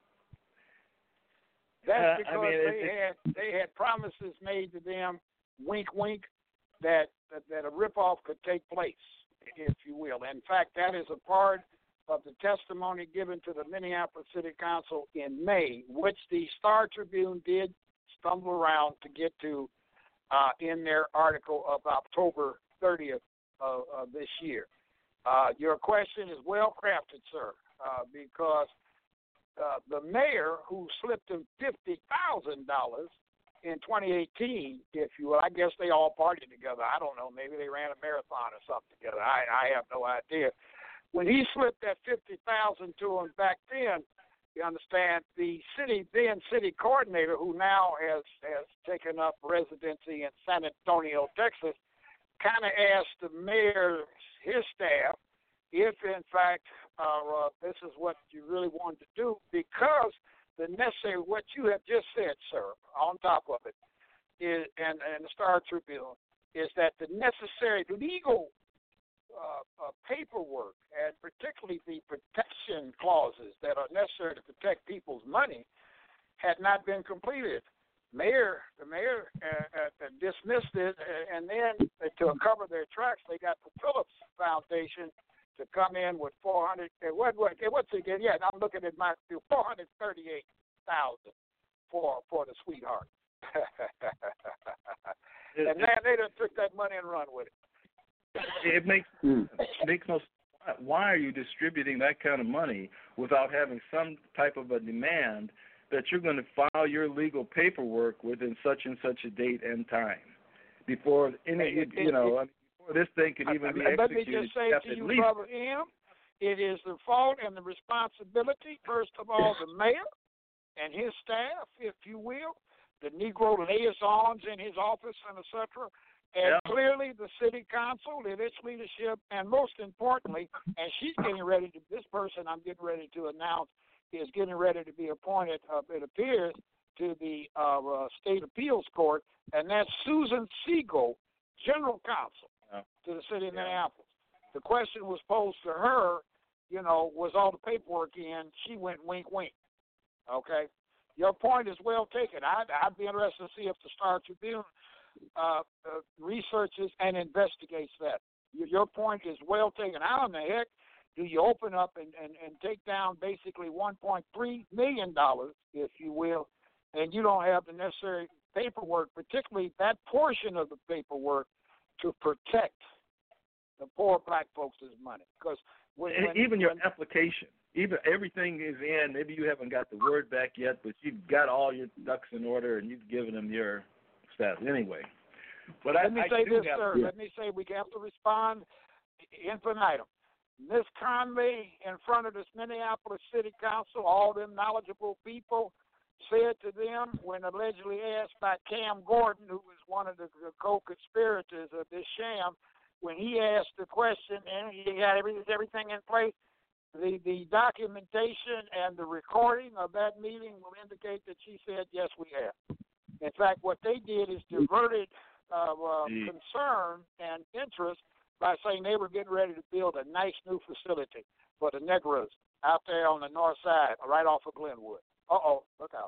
[SPEAKER 4] That's because
[SPEAKER 5] uh, I mean,
[SPEAKER 4] they
[SPEAKER 5] it,
[SPEAKER 4] had they had promises made to them, wink, wink, that, that that a ripoff could take place, if you will. In fact, that is a part of the testimony given to the Minneapolis City Council in May, which the Star Tribune did stumble around to get to uh, in their article of October thirtieth of, of this year. Uh, your question is well crafted, sir, uh, because uh, the mayor who slipped him fifty thousand dollars in twenty eighteen, if you will, I guess they all partied together. I don't know. Maybe they ran a marathon or something together. I, I have no idea. When he slipped that fifty thousand dollars to him back then, you understand, the city, then city coordinator, who now has, has taken up residency in San Antonio, Texas, kind of asked the mayor, his staff, if in fact uh, uh, this is what you really wanted to do, because the necessary, what you have just said, sir, on top of it, is, and, and the Star Tribune, is that the necessary legal uh, uh, paperwork, and particularly the protection clauses that are necessary to protect people's money, had not been completed. Mayor, the mayor uh, uh, dismissed it, uh, and then uh, to cover their tracks, they got the Phillips Foundation to come in with four hundred. Uh, what what what's it again? Yeah, I'm looking at my four hundred thirty-eight thousand for for the Sweetheart. And then they just took that money and run with it.
[SPEAKER 5] It makes it makes no why are you distributing that kind of money without having some type of a demand that you're going to file your legal paperwork within such and such a date and time before any,
[SPEAKER 4] it,
[SPEAKER 5] you
[SPEAKER 4] it,
[SPEAKER 5] know,
[SPEAKER 4] it,
[SPEAKER 5] before this thing could even
[SPEAKER 4] I,
[SPEAKER 5] be
[SPEAKER 4] I, let
[SPEAKER 5] executed?
[SPEAKER 4] me just say to you,
[SPEAKER 5] least...
[SPEAKER 4] Brother M, it is the fault and the responsibility, first of all, the mayor and his staff, if you will, the Negro liaisons in his office, and et cetera, and
[SPEAKER 5] yeah.
[SPEAKER 4] clearly the city council and its leadership, and most importantly, and she's getting ready to, this person I'm getting ready to announce is getting ready to be appointed, uh, it appears, to the uh, uh, State Appeals Court, and that's Susan Siegel, General Counsel
[SPEAKER 5] yeah.
[SPEAKER 4] to the city of
[SPEAKER 5] yeah.
[SPEAKER 4] Minneapolis. The question was posed to her, you know, was all the paperwork in? She went wink, wink. Okay? Your point is well taken. I'd, I'd be interested to see if the Star Tribune uh, uh, researches and investigates that. Your, your point is well taken. How in the heck do you open up and, and, and take down basically one point three million dollars, if you will, and you don't have the necessary paperwork, particularly that portion of the paperwork, to protect the poor black folks' money? Because when, when,
[SPEAKER 5] even your
[SPEAKER 4] when,
[SPEAKER 5] application, even everything is in. Maybe you haven't got the word back yet, but you've got all your ducks in order and you've given them your status anyway. But
[SPEAKER 4] let
[SPEAKER 5] I,
[SPEAKER 4] me
[SPEAKER 5] I
[SPEAKER 4] say
[SPEAKER 5] do
[SPEAKER 4] this,
[SPEAKER 5] have,
[SPEAKER 4] sir.
[SPEAKER 5] yeah.
[SPEAKER 4] Let me say we have to respond infinitum. Miss Conley, in front of this Minneapolis City Council, all them knowledgeable people, said to them when allegedly asked by Cam Gordon, who was one of the, the co-conspirators of this sham, when he asked the question and he had every, everything in place, the, the documentation and the recording of that meeting will indicate that she said, yes, we have. In fact, what they did is diverted uh, uh, concern and interest by saying they were getting ready to build a nice new facility for the Negroes out there on the north side, right off of Glenwood. Uh-oh, look out.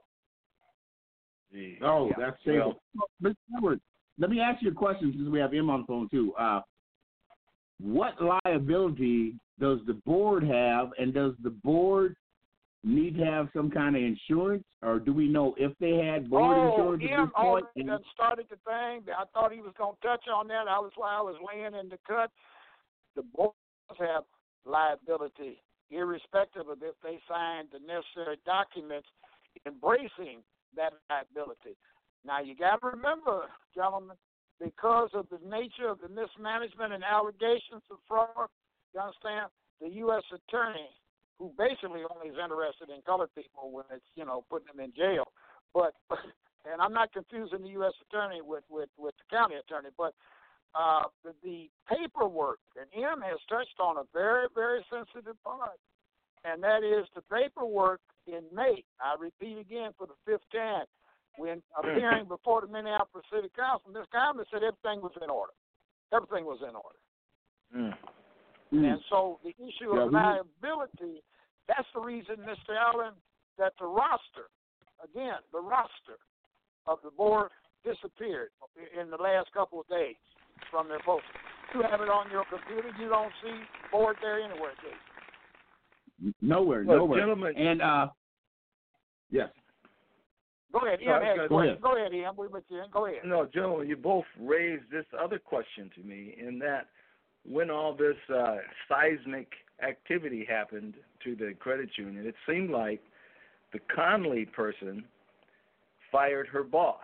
[SPEAKER 5] Gee.
[SPEAKER 3] Oh,
[SPEAKER 5] yeah.
[SPEAKER 3] that's shameful.
[SPEAKER 5] Well,
[SPEAKER 3] Mister Edwards, let me ask you a question since we have him on the phone, too. Uh, what liability does the board have, and does the board need to have some kind of insurance, or do we know if they had board
[SPEAKER 4] oh,
[SPEAKER 3] insurance at
[SPEAKER 4] him
[SPEAKER 3] this point?
[SPEAKER 4] already done started the thing. I thought he was going to touch on that. I was while I was laying in the cut. The boards have liability, irrespective of if they signed the necessary documents embracing that liability. Now, you got to remember, gentlemen, because of the nature of the mismanagement and allegations of fraud, you understand, the U S attorney, who basically only is interested in colored people when it's, you know, putting them in jail. But, and I'm not confusing the U S attorney with, with, with the county attorney, but uh, the, the paperwork, and M has touched on a very, very sensitive part, and that is the paperwork in May. I repeat again for the fifth time, when appearing before the Minneapolis City Council, Miz Conley said everything was in order. Everything was in order.
[SPEAKER 5] Mm.
[SPEAKER 4] And so the issue
[SPEAKER 3] yeah,
[SPEAKER 4] of liability, that's the reason, Mister Allen, that the roster, again, the roster of the board disappeared in the last couple of days from their post. You have it on your computer. You don't see board there anywhere, do you?
[SPEAKER 3] Nowhere,
[SPEAKER 5] Well,
[SPEAKER 3] nowhere.
[SPEAKER 5] gentlemen,
[SPEAKER 3] and, uh, yes.
[SPEAKER 4] Go ahead,
[SPEAKER 5] No,
[SPEAKER 4] Ian. Has a
[SPEAKER 3] go
[SPEAKER 4] question.
[SPEAKER 3] ahead.
[SPEAKER 4] Go ahead, Ian. We with you. Go ahead.
[SPEAKER 5] No, gentlemen, you both raised this other question to me in that when all this uh, seismic activity happened to the credit union, it seemed like the Conley person fired her boss.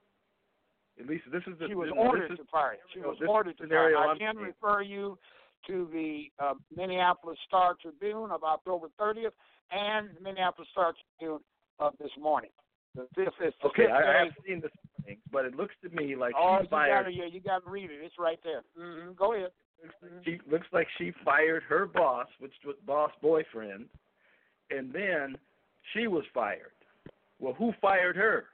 [SPEAKER 5] At least this is the
[SPEAKER 4] She was
[SPEAKER 5] you know,
[SPEAKER 4] ordered
[SPEAKER 5] this is,
[SPEAKER 4] to fire. She
[SPEAKER 5] you know,
[SPEAKER 4] was
[SPEAKER 5] this
[SPEAKER 4] ordered to
[SPEAKER 5] scenario
[SPEAKER 4] fire. I
[SPEAKER 5] I'm
[SPEAKER 4] can
[SPEAKER 5] seeing.
[SPEAKER 4] refer you to the uh, Minneapolis Star Tribune of October thirtieth and the Minneapolis Star Tribune of this morning. The fifth is the
[SPEAKER 5] Okay,
[SPEAKER 4] fifth
[SPEAKER 5] I, I
[SPEAKER 4] day.
[SPEAKER 5] have seen this morning, but it looks to me like
[SPEAKER 4] Oh,
[SPEAKER 5] she
[SPEAKER 4] you
[SPEAKER 5] fired.
[SPEAKER 4] got to, yeah, you got to read it. It's right there. Mm-hmm. Go ahead.
[SPEAKER 5] She looks like she fired her boss, which was boss boyfriend, and then she was fired. Well, who fired her?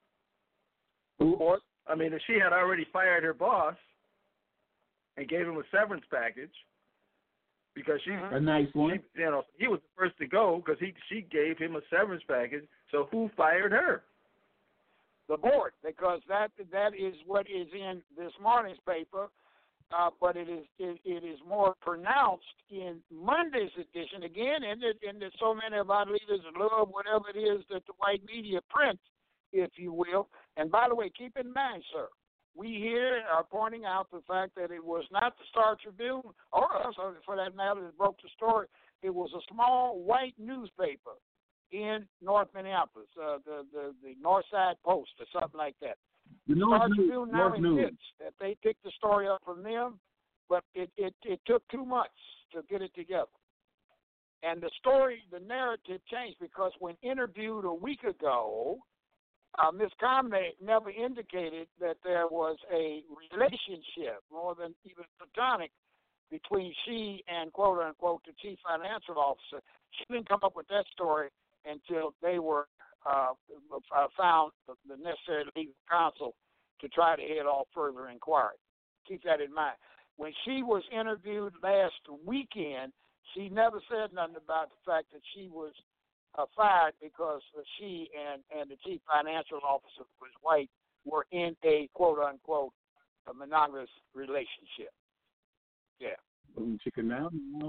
[SPEAKER 3] Who?
[SPEAKER 5] I mean, if she had already fired her boss and gave him a severance package, because she,
[SPEAKER 3] A nice one.
[SPEAKER 5] she you know, he was the first to go because he she gave him a severance package. So who fired her?
[SPEAKER 4] The board, because that that is what is in this morning's paper, uh, but it is it, it is more pronounced in Monday's edition. Again, in that in that so many of our leaders love whatever it is that the white media prints, if you will. And by the way, keep in mind, sir, we here are pointing out the fact that it was not the Star Tribune, or us, for that matter, that broke the story. It was a small white newspaper in North Minneapolis, uh, the, the the North Side Post or something like that.
[SPEAKER 3] The
[SPEAKER 4] Star
[SPEAKER 3] North
[SPEAKER 4] Tribune
[SPEAKER 3] News,
[SPEAKER 4] now
[SPEAKER 3] North News.
[SPEAKER 4] admits that they picked the story up from them, but it, it, it took two months to get it together. And the story, the narrative changed because when interviewed a week ago, uh, Miz Comney never indicated that there was a relationship, more than even platonic, between she and, quote unquote, the chief financial officer. She didn't come up with that story until they were uh, found the necessary legal counsel to try to head off further inquiry. Keep that in mind. When she was interviewed last weekend, she never said nothing about the fact that she was uh, fired because she and, and the chief financial officer, who was white, were in a, quote unquote, a monogamous relationship. Yeah.
[SPEAKER 3] Boom, chicken now.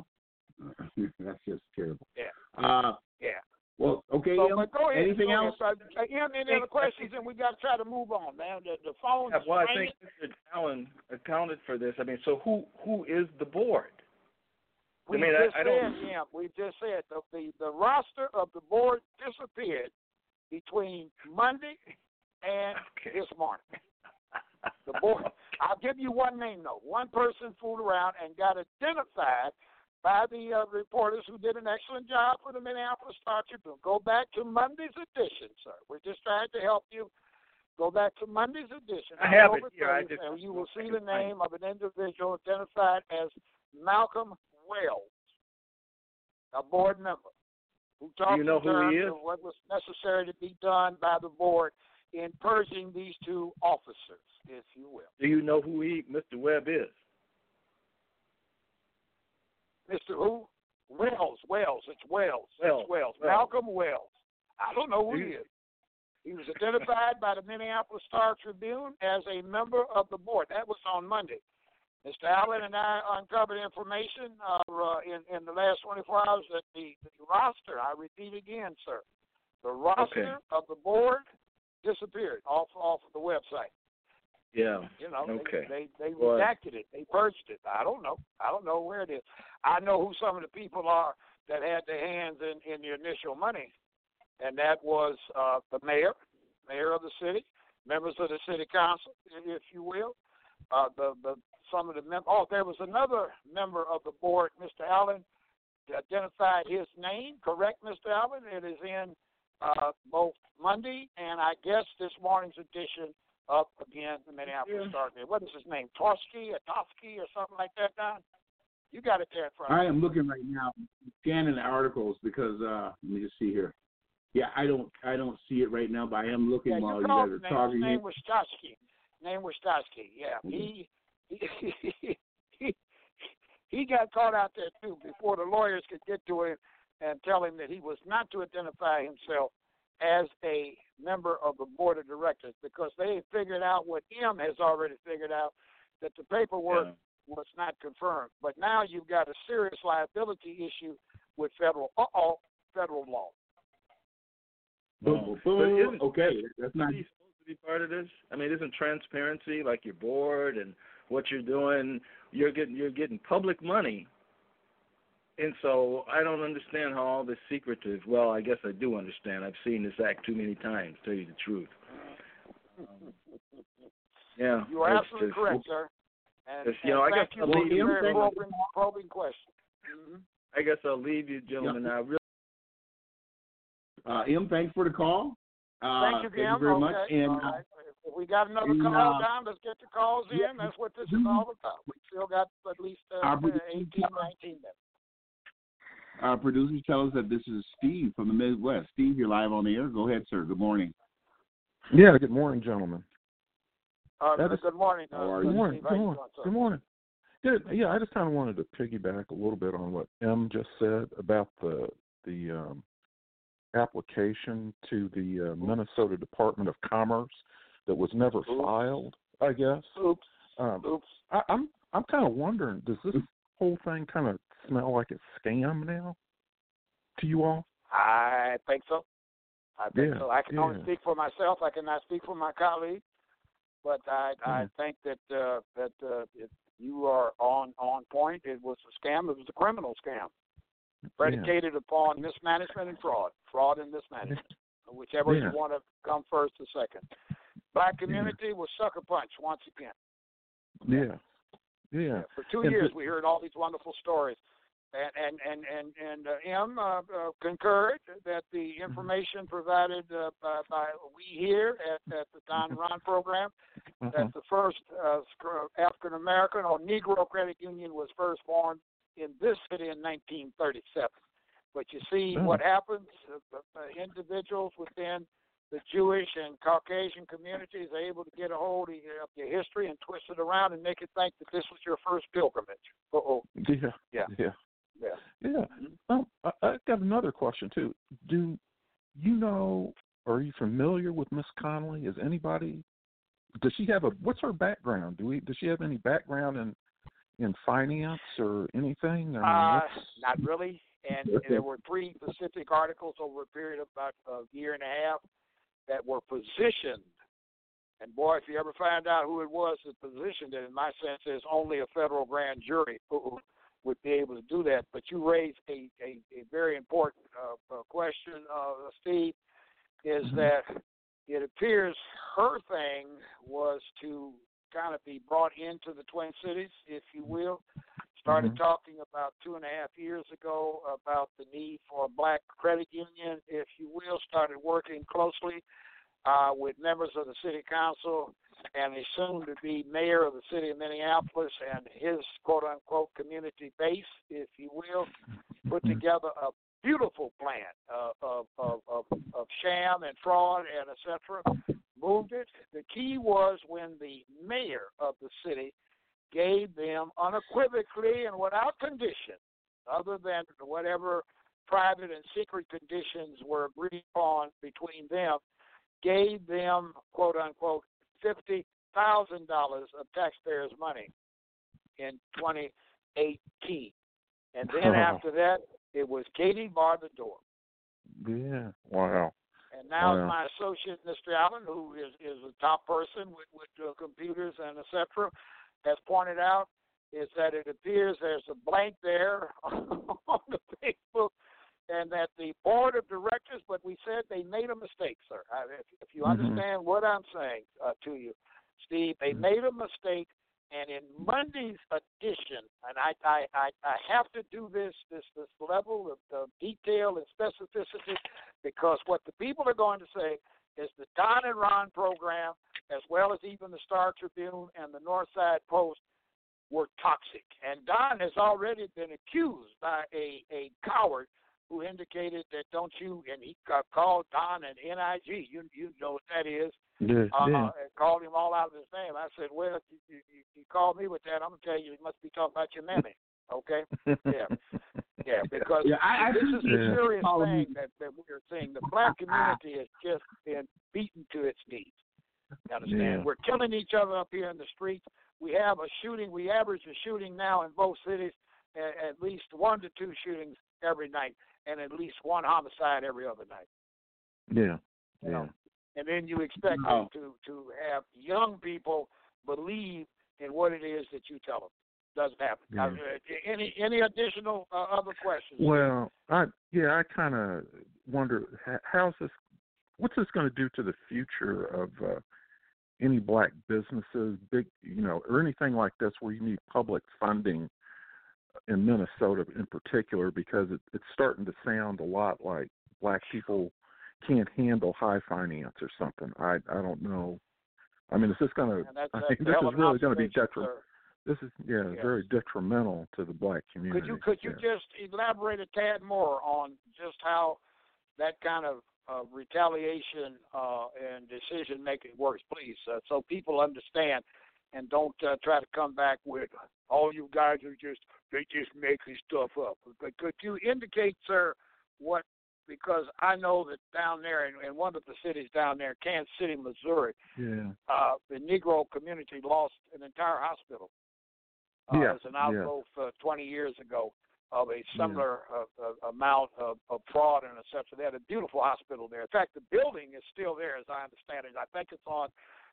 [SPEAKER 3] That's just terrible.
[SPEAKER 4] Yeah.
[SPEAKER 3] Uh,
[SPEAKER 4] yeah.
[SPEAKER 3] Well, okay.
[SPEAKER 4] So,
[SPEAKER 3] Em,
[SPEAKER 4] but go ahead.
[SPEAKER 3] anything
[SPEAKER 4] go
[SPEAKER 3] else?
[SPEAKER 4] Ahead. So, uh, any other questions? And we got to try to move on, man. The, the phone.
[SPEAKER 5] Yeah, well, I think Mister Allen accounted for this. I mean, so who who is the board?
[SPEAKER 4] We
[SPEAKER 5] I mean,
[SPEAKER 4] just
[SPEAKER 5] I, I
[SPEAKER 4] said,
[SPEAKER 5] don't.
[SPEAKER 4] yeah, we just said the, the the roster of the board disappeared between Monday and
[SPEAKER 5] Okay.
[SPEAKER 4] this morning. The board. I'll give you one name though. One person fooled around and got identified by the uh, reporters who did an excellent job for the Minneapolis Star Tribune. Go back to Monday's edition, sir. We're just trying to help you. Go back to Monday's edition.
[SPEAKER 5] I have
[SPEAKER 4] I'll
[SPEAKER 5] it
[SPEAKER 4] over
[SPEAKER 5] here. I
[SPEAKER 4] you,
[SPEAKER 5] just,
[SPEAKER 4] and you will
[SPEAKER 5] I
[SPEAKER 4] see
[SPEAKER 5] can
[SPEAKER 4] the
[SPEAKER 5] find
[SPEAKER 4] name of an individual identified as Malcolm Wells, a board member, who talked
[SPEAKER 5] you know
[SPEAKER 4] in
[SPEAKER 5] who
[SPEAKER 4] terms
[SPEAKER 5] he is?
[SPEAKER 4] of what was necessary to be done by the board in purging these two officers, if you will.
[SPEAKER 5] Do you know who he, Mister Webb, is?
[SPEAKER 4] Mister Who? Wells, Wells, it's Wells,
[SPEAKER 5] Wells,
[SPEAKER 4] it's Wells,
[SPEAKER 5] Wells.
[SPEAKER 4] Malcolm Wells. I don't know who
[SPEAKER 5] Do
[SPEAKER 4] he
[SPEAKER 5] you-
[SPEAKER 4] is. He was identified by the Minneapolis Star Tribune as a member of the board. That was on Monday. Mister Allen and I uncovered information uh, uh, in, in the last twenty-four hours that the, the roster, I repeat again, sir, the roster
[SPEAKER 5] Okay.
[SPEAKER 4] of the board disappeared off off of the website.
[SPEAKER 5] Yeah.
[SPEAKER 4] You know,
[SPEAKER 5] Okay.
[SPEAKER 4] they, they, they
[SPEAKER 5] Well,
[SPEAKER 4] redacted it. They purged it. I don't know. I don't know where it is. I know who some of the people are that had their hands in, in the initial money, and that was uh, the mayor, mayor of the city, members of the city council, if you will, uh, the, the some of the members. Oh, there was another member of the board, Mister Allen, identified his name. Correct, Mister Allen? It is in uh, both Monday and I guess this morning's edition up again, the Minneapolis Star. What is his name? Torsky or Toski or something like that, Don? You got it there in front of
[SPEAKER 3] I
[SPEAKER 4] you.
[SPEAKER 3] am looking right now, scanning the articles because uh, let me just see here. Yeah, I don't, I don't see it right now, but I am looking
[SPEAKER 4] Yeah,
[SPEAKER 3] while
[SPEAKER 4] you
[SPEAKER 3] you
[SPEAKER 4] called
[SPEAKER 3] guys
[SPEAKER 4] his
[SPEAKER 3] are
[SPEAKER 4] name.
[SPEAKER 3] talking.
[SPEAKER 4] His
[SPEAKER 3] here.
[SPEAKER 4] name was Stotsky. Name was Stotsky. Yeah,
[SPEAKER 3] Mm-hmm.
[SPEAKER 4] he, he he he got caught out there too before the lawyers could get to him and tell him that he was not to identify himself as a member of the board of directors because they had figured out what M has already figured out, that the paperwork
[SPEAKER 5] Yeah.
[SPEAKER 4] was not confirmed. But now you've got a serious liability issue with federal uh-oh, federal law.
[SPEAKER 3] Boom,
[SPEAKER 5] But
[SPEAKER 3] boom.
[SPEAKER 5] isn't-
[SPEAKER 3] Okay, that's not.
[SPEAKER 5] Is he supposed to be part of this? I mean, isn't transparency like your board and what you're doing? You're getting you're getting public money, and so I don't understand how all this secretive. Well, I guess I do understand. I've seen this act too many times. To tell you the truth. Yeah,
[SPEAKER 4] You are
[SPEAKER 5] it's
[SPEAKER 4] absolutely
[SPEAKER 5] just-
[SPEAKER 4] correct, sir. And,
[SPEAKER 5] It's, you know,
[SPEAKER 4] and
[SPEAKER 5] I
[SPEAKER 4] thank
[SPEAKER 5] guess
[SPEAKER 4] you
[SPEAKER 5] I'll
[SPEAKER 4] for
[SPEAKER 5] leave
[SPEAKER 4] the
[SPEAKER 5] you-
[SPEAKER 4] very probing, probing question. Mm-hmm.
[SPEAKER 5] I guess I'll leave you, gentlemen. I really.
[SPEAKER 3] Uh, M, thanks for the call. Uh,
[SPEAKER 4] Thank you,
[SPEAKER 3] thank you
[SPEAKER 4] Jim.
[SPEAKER 3] very
[SPEAKER 4] okay.
[SPEAKER 3] much. And
[SPEAKER 4] all
[SPEAKER 3] uh,
[SPEAKER 4] right. If we got another
[SPEAKER 3] and,
[SPEAKER 4] call
[SPEAKER 3] uh,
[SPEAKER 4] down, let's get the calls
[SPEAKER 3] yeah,
[SPEAKER 4] in. That's what this
[SPEAKER 3] mhm.
[SPEAKER 4] is all about. We still got at least uh,
[SPEAKER 3] Our
[SPEAKER 4] uh,
[SPEAKER 3] producer
[SPEAKER 4] eighteen,
[SPEAKER 3] tell us-
[SPEAKER 4] nineteen minutes.
[SPEAKER 3] our producers tell us that this is Steve from the Midwest. Steve, you're live on the air. Go ahead, sir. Good morning.
[SPEAKER 6] Yeah, good morning, gentlemen.
[SPEAKER 4] Uh,
[SPEAKER 6] That is-
[SPEAKER 4] good morning. Uh,
[SPEAKER 3] How are
[SPEAKER 6] Good
[SPEAKER 3] you?
[SPEAKER 6] morning.
[SPEAKER 4] Steve. How
[SPEAKER 6] Good
[SPEAKER 4] you
[SPEAKER 6] morning.
[SPEAKER 4] doing, sir?
[SPEAKER 6] Good morning. Good. Yeah, I just kind of wanted to piggyback a little bit on what M just said about the the um, application to the uh, Minnesota Department of Commerce that was never
[SPEAKER 4] Oops.
[SPEAKER 6] filed. I guess.
[SPEAKER 4] Oops.
[SPEAKER 6] Um,
[SPEAKER 4] Oops.
[SPEAKER 6] I, I'm I'm kind of wondering, does this whole thing kind of smell like a scam now to you all?
[SPEAKER 4] I think so. I think
[SPEAKER 6] Yeah,
[SPEAKER 4] so. I can only
[SPEAKER 6] yeah.
[SPEAKER 4] speak for myself. I cannot speak for my colleague. but I
[SPEAKER 6] Mm.
[SPEAKER 4] I think that uh, that uh, if you are on on point, it was a scam. It was a criminal scam, predicated yeah. upon mismanagement and fraud, fraud and mismanagement, whichever
[SPEAKER 6] yeah.
[SPEAKER 4] you want to come first or second. Black community yeah. was sucker punched once again.
[SPEAKER 6] Yeah, yeah.
[SPEAKER 4] yeah. For two
[SPEAKER 6] and
[SPEAKER 4] years,
[SPEAKER 6] the,
[SPEAKER 4] we heard all these wonderful stories. And and and and, and uh, M uh, uh, concurred that the information provided uh, by, by we here at, at the Don and Ron program, uh-huh. that the first uh, African American or Negro credit union was first formed in this city in nineteen thirty-seven. But you see oh. what happens: uh, uh, individuals within the Jewish and Caucasian communities are able to get a hold of your history and twist it around and make it think that this was your first pilgrimage. Uh-oh.
[SPEAKER 6] Yeah.
[SPEAKER 4] Yeah.
[SPEAKER 6] Yeah.
[SPEAKER 4] Yeah.
[SPEAKER 6] Yeah.
[SPEAKER 4] Mm-hmm.
[SPEAKER 6] Um, I, I got another question too. Do you know? Are you familiar with Miss Connolly? Is anybody? Does she have a? What's her background? Do we? Does she have any background in in finance or anything? I mean,
[SPEAKER 4] uh, not really. And there were three specific articles over a period of about a year and a half that were positioned. And boy, if you ever find out who it was that positioned it, in my sense, is only a federal grand jury who would be able to do that. But you raised a, a, a very important uh, question, uh, Steve, is mm-hmm. that it appears her thing was to kind of be brought into the Twin Cities, if you will. Started mm-hmm. talking about two and a half years ago about the need for a black credit union, if you will. Started working closely uh, with members of the city council and a soon-to-be mayor of the city of Minneapolis and his quote-unquote community base, if you will, put together a beautiful plan uh, of, of, of, of sham and fraud and et cetera. Moved it. The key was when the mayor of the city gave them unequivocally and without condition, other than whatever private and secret conditions were agreed upon between them, gave them, quote-unquote, fifty thousand dollars of taxpayers' money in twenty eighteen. And then oh. after that, it was Katie bar the door.
[SPEAKER 6] Yeah, wow.
[SPEAKER 4] And now
[SPEAKER 6] wow.
[SPEAKER 4] my associate, Mister Allen, who is, is a top person with, with uh, computers and et cetera, has pointed out is that it appears there's a blank there on the Facebook, and that the board of directors, but we said they made a mistake, sir. If, if you
[SPEAKER 6] mm-hmm.
[SPEAKER 4] understand what I'm saying uh, to you, Steve, they mm-hmm. made a mistake, and in Monday's edition, and I, I, I, I have to do this, this, this level of, of detail and specificity, because what the people are going to say is the Don and Ron program, as well as even the Star Tribune and the Northside Post, were toxic. And Don has already been accused by a, a coward who indicated that don't you, and he called Don an N I G. You you know what that is.
[SPEAKER 6] Yeah,
[SPEAKER 4] uh,
[SPEAKER 6] yeah.
[SPEAKER 4] And called him all out of his name. I said, well, if you, you, you called me with that, I'm going to tell you, you must be talking about your mammy. Okay? Yeah. Yeah, because
[SPEAKER 3] yeah, I, I
[SPEAKER 4] this is
[SPEAKER 3] yeah.
[SPEAKER 4] a serious thing that, that we're seeing. The black community has just been beaten to its knees. You understand?
[SPEAKER 6] Yeah.
[SPEAKER 4] We're killing each other up here in the streets. We have a shooting. We average a shooting now in both cities, at, at least one to two shootings every night, and at least one homicide every other night.
[SPEAKER 6] Yeah.
[SPEAKER 4] You
[SPEAKER 6] yeah.
[SPEAKER 4] know? And then you expect
[SPEAKER 3] oh.
[SPEAKER 4] them to, to have young people believe in what it is that you tell them. Doesn't happen.
[SPEAKER 6] Yeah.
[SPEAKER 4] Uh, any any additional uh, other questions?
[SPEAKER 6] Well, I yeah, I kind of wonder how's this. What's this going to do to the future of uh, any black businesses, big, you know, or anything like this where you need public funding in Minnesota in particular, because it, it's starting to sound a lot like black people can't handle high finance or something. I I don't know. I mean, is this going to? I think this is really going to be detrimental. This is yeah, yes. very detrimental to the black community.
[SPEAKER 4] Could you could you
[SPEAKER 6] yeah.
[SPEAKER 4] just elaborate a tad more on just how that kind of uh, retaliation uh, and decision making works, please, uh, so people understand and don't uh, try to come back with all you guys are just they just making stuff up. But could you indicate, sir, what? Because I know that down there, in, in one of the cities down there, Kansas City, Missouri,
[SPEAKER 6] yeah.
[SPEAKER 4] uh, the Negro community lost an entire hospital. Uh,
[SPEAKER 6] yeah.
[SPEAKER 4] as an outgrowth
[SPEAKER 6] yeah.
[SPEAKER 4] uh, twenty years ago of a similar yeah. uh, uh, amount of, of fraud and et cetera. They had a beautiful hospital there. In fact, the building is still there, as I understand it. I think it's on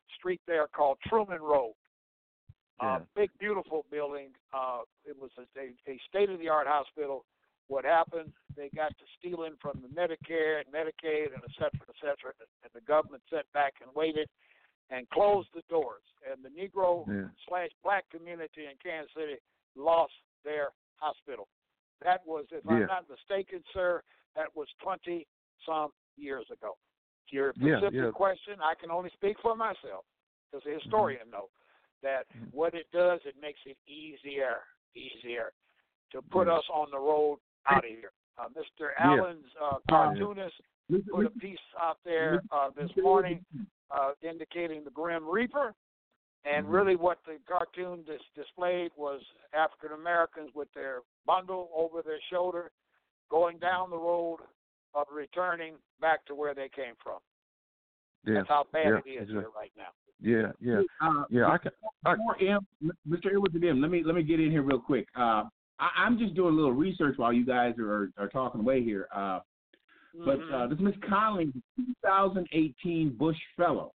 [SPEAKER 4] street there called Truman Road.
[SPEAKER 6] Yeah.
[SPEAKER 4] Uh, big, beautiful building. Uh, it was a, a state-of-the-art hospital. What happened, they got to stealing from the Medicare and Medicaid and et cetera, et cetera, and the government sat back and waited and closed the doors. And the Negro
[SPEAKER 6] Yeah.
[SPEAKER 4] slash black community in Kansas City lost their hospital. That was, if
[SPEAKER 6] Yeah.
[SPEAKER 4] I'm not mistaken, sir, that was twenty-some years ago. To your
[SPEAKER 6] Yeah,
[SPEAKER 4] specific
[SPEAKER 6] yeah.
[SPEAKER 4] question, I can only speak for myself, because a historian knows that
[SPEAKER 6] Mhm.
[SPEAKER 4] what it does, it makes it easier, easier to put
[SPEAKER 6] Yeah.
[SPEAKER 4] us on the road out of here. Uh, Mister
[SPEAKER 6] Yeah.
[SPEAKER 4] Allen's uh, cartoonist put a piece out there uh, this morning uh, indicating the Grim Reaper, and
[SPEAKER 6] Mhm.
[SPEAKER 4] really what the cartoon dis- displayed was African Americans with their bundle over their shoulder going down the road of returning back to where they came from.
[SPEAKER 6] Yeah.
[SPEAKER 4] That's how bad
[SPEAKER 6] yeah,
[SPEAKER 4] it is
[SPEAKER 6] exactly.
[SPEAKER 4] here right now.
[SPEAKER 6] Yeah, yeah,
[SPEAKER 3] Uh,
[SPEAKER 6] yeah. I can. I,
[SPEAKER 3] Before M, Mister Edwards and M, let me let me get in here real quick. Uh, I, I'm just doing a little research while you guys are are talking away here. Uh, but
[SPEAKER 4] Mhm.
[SPEAKER 3] uh, this Miss Collins, two thousand eighteen Bush Fellow,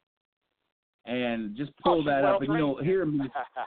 [SPEAKER 3] and just pull
[SPEAKER 4] Oh, she's
[SPEAKER 3] that
[SPEAKER 4] well
[SPEAKER 3] up. And you know,
[SPEAKER 4] trained.
[SPEAKER 3] here,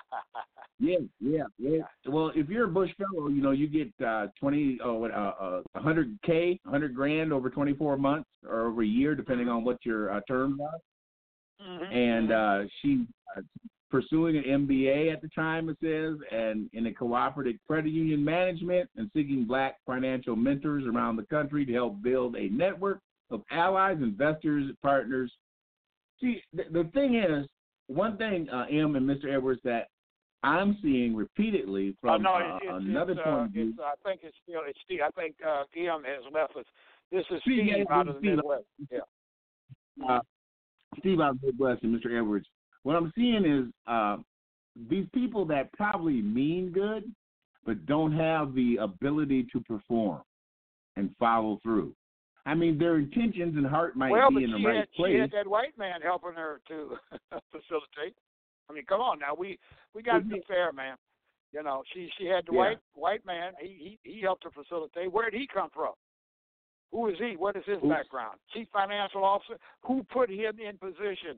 [SPEAKER 3] yeah, yeah, yeah. Well, if you're a Bush Fellow, you know you get uh, twenty, oh, what, uh, uh, one hundred K, one hundred grand over twenty-four months or over a year, depending on what your uh, terms are.
[SPEAKER 4] Mhm.
[SPEAKER 3] And uh, she uh, pursuing an M B A at the time, it says, and in a cooperative credit union management, and seeking black financial mentors around the country to help build a network of allies, investors, partners. See, the, the thing is, one thing, uh, M and Mister Edwards, that I'm seeing repeatedly
[SPEAKER 4] Oh,
[SPEAKER 3] from
[SPEAKER 4] no,
[SPEAKER 3] uh,
[SPEAKER 4] it's, it's,
[SPEAKER 3] another
[SPEAKER 4] it's,
[SPEAKER 3] point
[SPEAKER 4] uh,
[SPEAKER 3] of view.
[SPEAKER 4] it's, I think it's still it's Steve. I think uh, Guillaume has left us. This is
[SPEAKER 3] Steve,
[SPEAKER 4] Steve
[SPEAKER 3] yeah,
[SPEAKER 4] out of the
[SPEAKER 3] Steve.
[SPEAKER 4] Midwest. Yeah.
[SPEAKER 3] Uh, Steve out of the Midwest and Mister Edwards. What I'm seeing is uh, these people that probably mean good, but don't have the ability to perform and follow through. I mean, their intentions and heart might
[SPEAKER 4] well,
[SPEAKER 3] be
[SPEAKER 4] but
[SPEAKER 3] in the
[SPEAKER 4] she
[SPEAKER 3] right
[SPEAKER 4] had
[SPEAKER 3] place.
[SPEAKER 4] she had that white man helping her to facilitate. I mean, come on now, we we got to be fair, man. You know, she she had the
[SPEAKER 3] Yeah.
[SPEAKER 4] white white man. He he he helped her facilitate. Where did he come from? Who is he? What is his
[SPEAKER 3] Oops.
[SPEAKER 4] background? Chief financial officer. Who put him in position?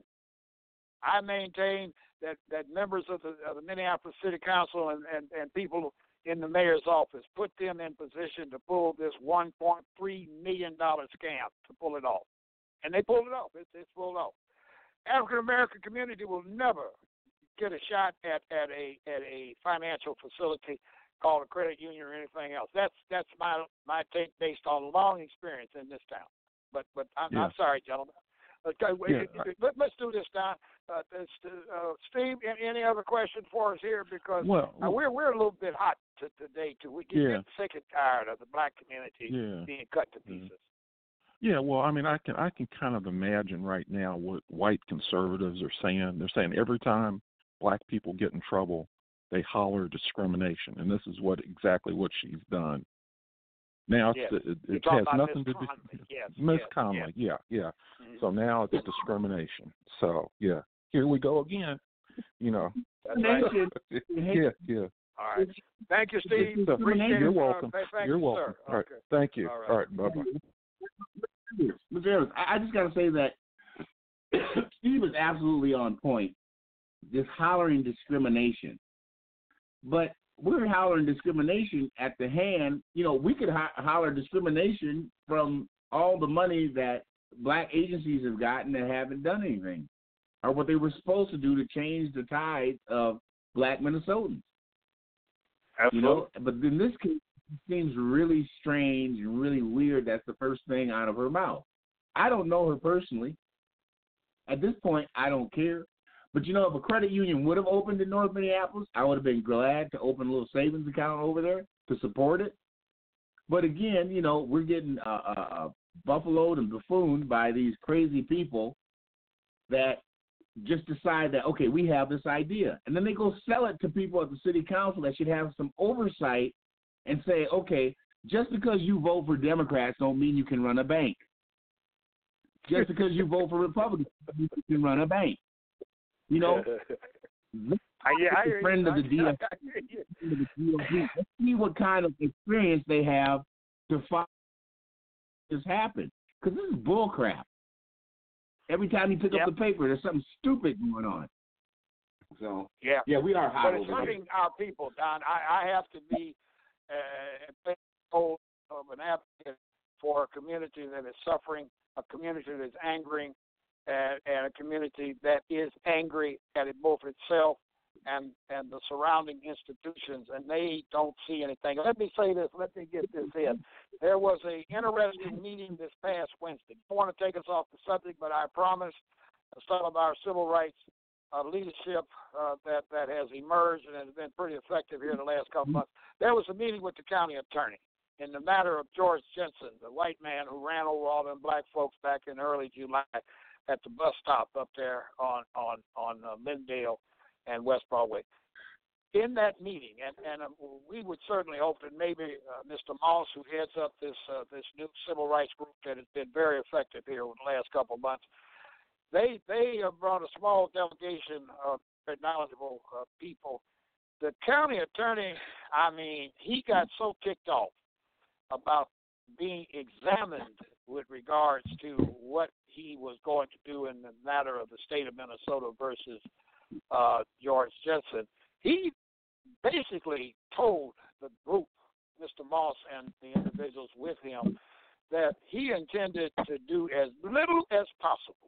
[SPEAKER 4] I maintain that, that members of the, of the Minneapolis City Council and, and, and people in the mayor's office put them in position to pull this one point three million dollars scam, to pull it off. And they pulled it off. It's, it's pulled off. African-American community will never get a shot at, at a at a financial facility called a credit union or anything else. That's that's my my take based on long experience in this town. But but I'm,
[SPEAKER 6] Yeah.
[SPEAKER 4] I'm sorry, gentlemen. Okay, wait,
[SPEAKER 6] Yeah,
[SPEAKER 4] let, let's do this now. Uh, this, uh, Steve, any, any other questions for us here? Because
[SPEAKER 6] well,
[SPEAKER 4] uh, we're we're a little bit hot to, today too. We get
[SPEAKER 6] Yeah.
[SPEAKER 4] sick and tired of the black community
[SPEAKER 6] Yeah.
[SPEAKER 4] being cut to
[SPEAKER 6] Mhm.
[SPEAKER 4] pieces.
[SPEAKER 6] Yeah, well, I mean, I can I can kind of imagine right now what white conservatives are saying. They're saying every time black people get in trouble, they holler discrimination, and this is what exactly what she's done. Now it's,
[SPEAKER 4] Yes.
[SPEAKER 6] it, it,
[SPEAKER 4] You're
[SPEAKER 6] it
[SPEAKER 4] talking
[SPEAKER 6] has
[SPEAKER 4] about
[SPEAKER 6] nothing
[SPEAKER 4] Miss
[SPEAKER 6] to do.
[SPEAKER 4] Conley. Yes,
[SPEAKER 6] Miss
[SPEAKER 4] yes,
[SPEAKER 6] Conley, yeah, yeah.
[SPEAKER 4] Mhm.
[SPEAKER 6] So now it's discrimination. So yeah, here we go again. You know.
[SPEAKER 4] That's right.
[SPEAKER 6] yeah, yeah.
[SPEAKER 4] All right. Thank you, Steve.
[SPEAKER 6] So,
[SPEAKER 4] Appreciate
[SPEAKER 6] you're
[SPEAKER 4] it.
[SPEAKER 6] welcome.
[SPEAKER 4] Uh, thank
[SPEAKER 6] You're
[SPEAKER 4] you,
[SPEAKER 6] welcome.
[SPEAKER 4] sir.
[SPEAKER 6] All right.
[SPEAKER 4] Okay.
[SPEAKER 6] Thank you.
[SPEAKER 4] All right.
[SPEAKER 6] All right. Bye bye.
[SPEAKER 3] Mister Evans, I I just got to say that Steve is absolutely on point. Just hollering discrimination, but we're hollering discrimination at the hand. You know, we could ho- holler discrimination from all the money that black agencies have gotten that haven't done anything, or what they were supposed to do to change the tide of black Minnesotans.
[SPEAKER 4] Absolutely.
[SPEAKER 3] You know, but in this case, it seems really strange and really weird. That's the first thing out of her mouth. I don't know her personally. At this point, I don't care. But, you know, if a credit union would have opened in North Minneapolis, I would have been glad to open a little savings account over there to support it. But, again, you know, we're getting uh, uh, buffaloed and buffooned by these crazy people that just decide that, okay, we have this idea. And then they go sell it to people at the city council that should have some oversight and say, okay, just because you vote for Democrats don't mean you can run a bank. Just because you vote for Republicans don't mean you can run a bank. You know,
[SPEAKER 4] I, yeah, I
[SPEAKER 3] a friend of the D F P. Let's see what kind of experience they have to find this happen. Because this is bull crap. Every time you pick
[SPEAKER 4] Yep.
[SPEAKER 3] up the paper, there's something stupid going on. So
[SPEAKER 4] Yeah,
[SPEAKER 3] yeah, we are hot
[SPEAKER 4] but it's
[SPEAKER 3] over
[SPEAKER 4] hurting our people, Don. I, I have to be uh, of an advocate for a community that is suffering, a community that is angering, and, and a community that is angry at it both itself and and the surrounding institutions, and they don't see anything. Let me say this. Let me get this in. There was an interesting meeting this past Wednesday. I don't want to take us off the subject, but I promise some of our civil rights uh, leadership uh, that, that has emerged and has been pretty effective here in the last couple months. There was a meeting with the county attorney in the matter of George Jensen, the white man who ran over all them black folks back in early July at the bus stop up there on, on, on uh, Lindale and West Broadway. In that meeting, and, and uh, we would certainly hope that maybe uh, Mister Moss, who heads up this uh, this new civil rights group that has been very effective here over the last couple of months, they they uh, brought a small delegation of very knowledgeable uh, people. The county attorney, I mean, he got so ticked off about being examined with regards to what he was going to do in the matter of the state of Minnesota versus uh, George Jensen. He basically told the group, Mister Moss and the individuals with him, that he intended to do as little as possible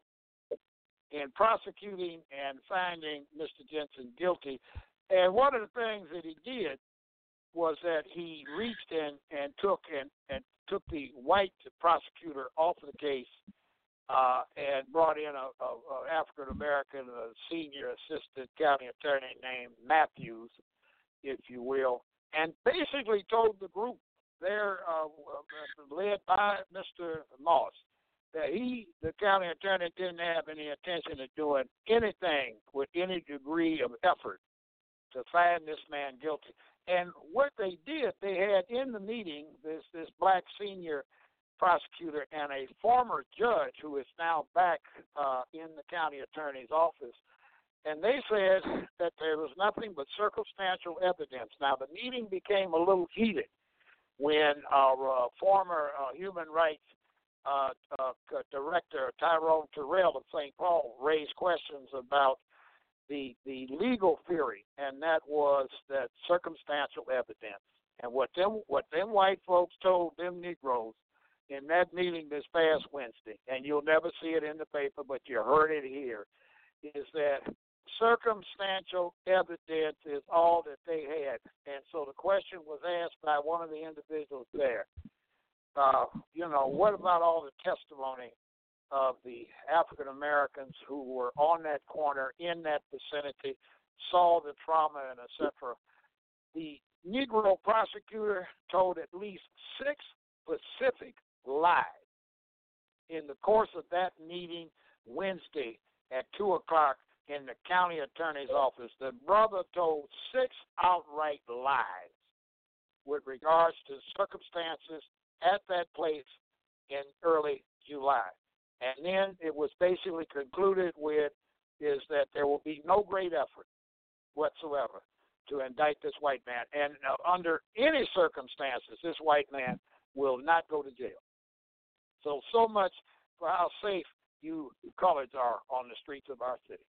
[SPEAKER 4] in prosecuting and finding Mister Jensen guilty. And one of the things that he did was that he reached in and took and, and took the white prosecutor off of the case uh, and brought in a, a, a African-American a senior assistant county attorney named Matthews, if you will, and basically told the group there, uh, led by Mister Moss, that he, the county attorney, didn't have any intention of doing anything with any degree of effort to find this man guilty. And what they did, they had in the meeting this, this black senior prosecutor and a former judge who is now back uh, in the county attorney's office. And they said that there was nothing but circumstantial evidence. Now, the meeting became a little heated when our uh, former uh, human rights uh, uh, director, Tyrone Terrell of Saint Paul, raised questions about the the legal theory, and that was that circumstantial evidence. And what them what them white folks told them Negroes in that meeting this past Wednesday, and you'll never see it in the paper, but you heard it here, is that circumstantial evidence is all that they had. And so the question was asked by one of the individuals there, uh, you know, what about all the testimony of the African Americans who were on that corner, in that vicinity, saw the trauma and et cetera? The Negro prosecutor told at least six specific lies in the course of that meeting Wednesday at two o'clock in the county attorney's office. The brother told six outright lies with regards to circumstances at that place in early July. And then it was basically concluded with is that there will be no great effort whatsoever to indict this white man. And uh, under any circumstances, this white man will not go to jail. So, so much for how safe you coloreds are on the streets of our city.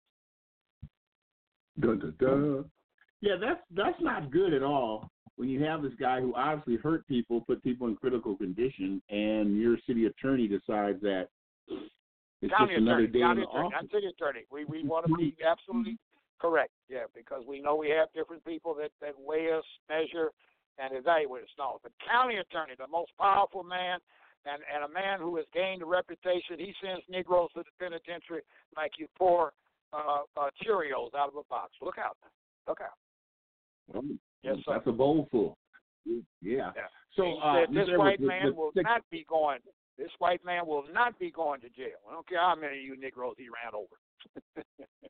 [SPEAKER 3] Dun, dun, dun. Yeah, that's that's not good at all. When you have this guy who obviously hurt people, put people in critical condition, and your city attorney decides that it's
[SPEAKER 4] county
[SPEAKER 3] just another
[SPEAKER 4] attorney,
[SPEAKER 3] day in
[SPEAKER 4] county
[SPEAKER 3] the
[SPEAKER 4] attorney,
[SPEAKER 3] office.
[SPEAKER 4] not city attorney. We we want to be absolutely correct, yeah, because we know we have different people that, that weigh us, measure, and evaluate us. No, the county attorney, the most powerful man, and, and a man who has gained a reputation, he sends Negroes to the penitentiary like you pour uh, uh, Cheerios out of a box. Look out. Look out.
[SPEAKER 3] Well,
[SPEAKER 4] Yes, sir.
[SPEAKER 3] that's a bowl full. Yeah.
[SPEAKER 4] Yeah.
[SPEAKER 3] So
[SPEAKER 4] He
[SPEAKER 3] uh,
[SPEAKER 4] said this
[SPEAKER 3] Mister
[SPEAKER 4] white
[SPEAKER 3] Edwards,
[SPEAKER 4] man
[SPEAKER 3] the-
[SPEAKER 4] will
[SPEAKER 3] the-
[SPEAKER 4] not be going. This white man will not be going to jail. I don't care how many of you Negroes he ran over.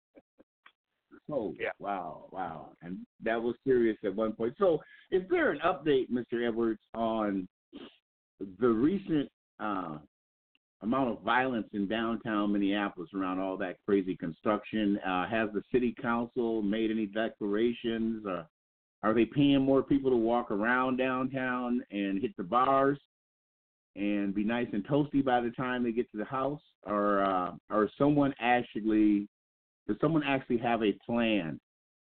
[SPEAKER 3] Oh,
[SPEAKER 4] Yeah.
[SPEAKER 3] wow, wow. And that was serious at one point. So is there an update, Mister Edwards, on the recent uh, amount of violence in downtown Minneapolis around all that crazy construction? Uh, has the city council made any declarations? Uh, are they paying more people to walk around downtown and hit the bars? and be nice and toasty by the time they get to the house, or uh, or someone actually does someone actually have a plan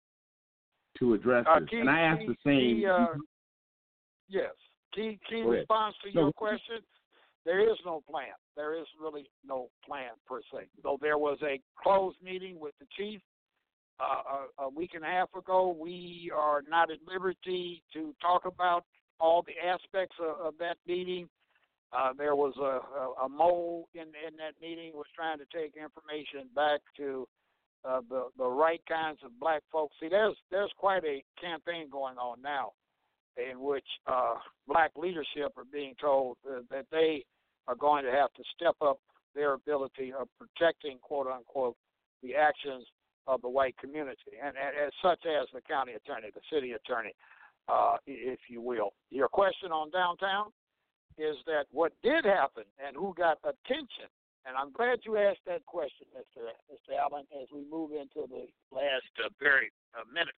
[SPEAKER 3] to address
[SPEAKER 4] uh,
[SPEAKER 3] this?
[SPEAKER 4] key,
[SPEAKER 3] And I asked
[SPEAKER 4] key,
[SPEAKER 3] the same.
[SPEAKER 4] Key, uh, yes, key key response to
[SPEAKER 3] no.
[SPEAKER 4] your question. There is no plan. There is really no plan per se. Though there was a closed meeting with the chief uh, a, a week and a half ago, we are not at liberty to talk about all the aspects of, of that meeting. Uh, there was a, a, a mole in, in that meeting was trying to take information back to uh, the the right kinds of black folks. See, there's there's quite a campaign going on now in which uh, black leadership are being told uh, that they are going to have to step up their ability of protecting, quote unquote, the actions of the white community, and, and as such as the county attorney, the city attorney, uh, if you will. Your question on downtown is that what did happen and who got attention, and I'm glad you asked that question, Mister Mister Allen, as we move into the last uh, very uh, minutes.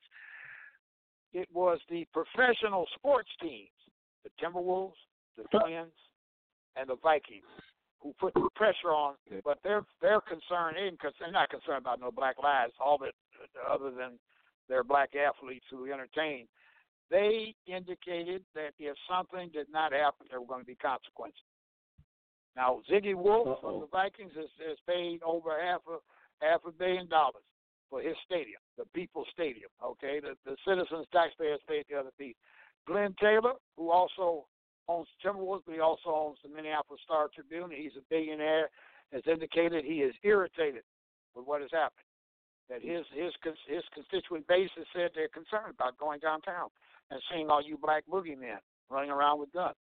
[SPEAKER 4] It was the professional sports teams, the Timberwolves, the Twins, and the Vikings, who put the pressure on, but they're they're concerned, they're not concerned about no black lives, all that other than their black athletes who entertain. They indicated that if something did not happen, there were going to be consequences. Now, Ziggy Wolf Uh-oh. from the Vikings has, has paid over half a half a billion dollars for his stadium, the People's Stadium. Okay, the, the citizens, taxpayers paid the other piece. Glenn Taylor, who also owns Timberwolves, but he also owns the Minneapolis Star Tribune. He's a billionaire. Has indicated he is irritated with what has happened. That his his his constituent base has said they're concerned about going downtown and seeing all you black boogeymen running around with guns.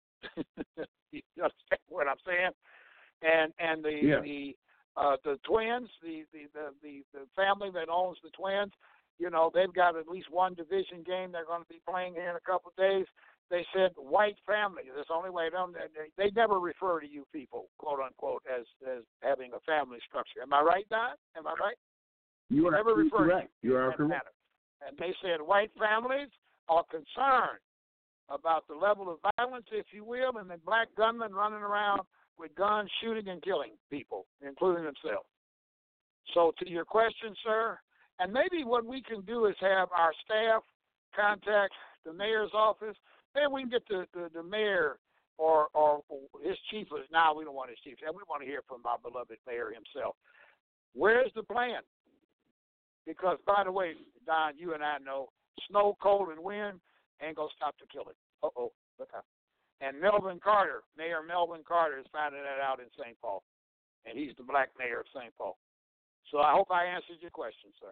[SPEAKER 4] You understand what I'm saying? And and the
[SPEAKER 3] yeah.
[SPEAKER 4] the uh, the Twins, the, the the the the family that owns the Twins, you know, they've got at least one division game they're going to be playing here in a couple of days. They said white family. That's the only way them. They, they never refer to you people, quote unquote, as as having a family structure. Am I right, Don? Am I right?
[SPEAKER 3] You are
[SPEAKER 4] never refer
[SPEAKER 3] correct.
[SPEAKER 4] to
[SPEAKER 3] you are
[SPEAKER 4] that
[SPEAKER 3] correct.
[SPEAKER 4] Matter. And they said white families are concerned about the level of violence, if you will, and the black gunmen running around with guns, shooting and killing people, including themselves. So to your question, sir, and maybe what we can do is have our staff contact the mayor's office. Maybe we can get the, the, the mayor or, or his chief. Now, nah, we don't want his chief. We want to hear from our beloved mayor himself. Where's the plan? Because, by the way, Don, you and I know snow, cold, and wind ain't going to stop the killing. Uh-oh, look out. And Melvin Carter, Mayor Melvin Carter, is finding that out in Saint Paul. And he's the black mayor of Saint Paul. So I hope I answered your question, sir.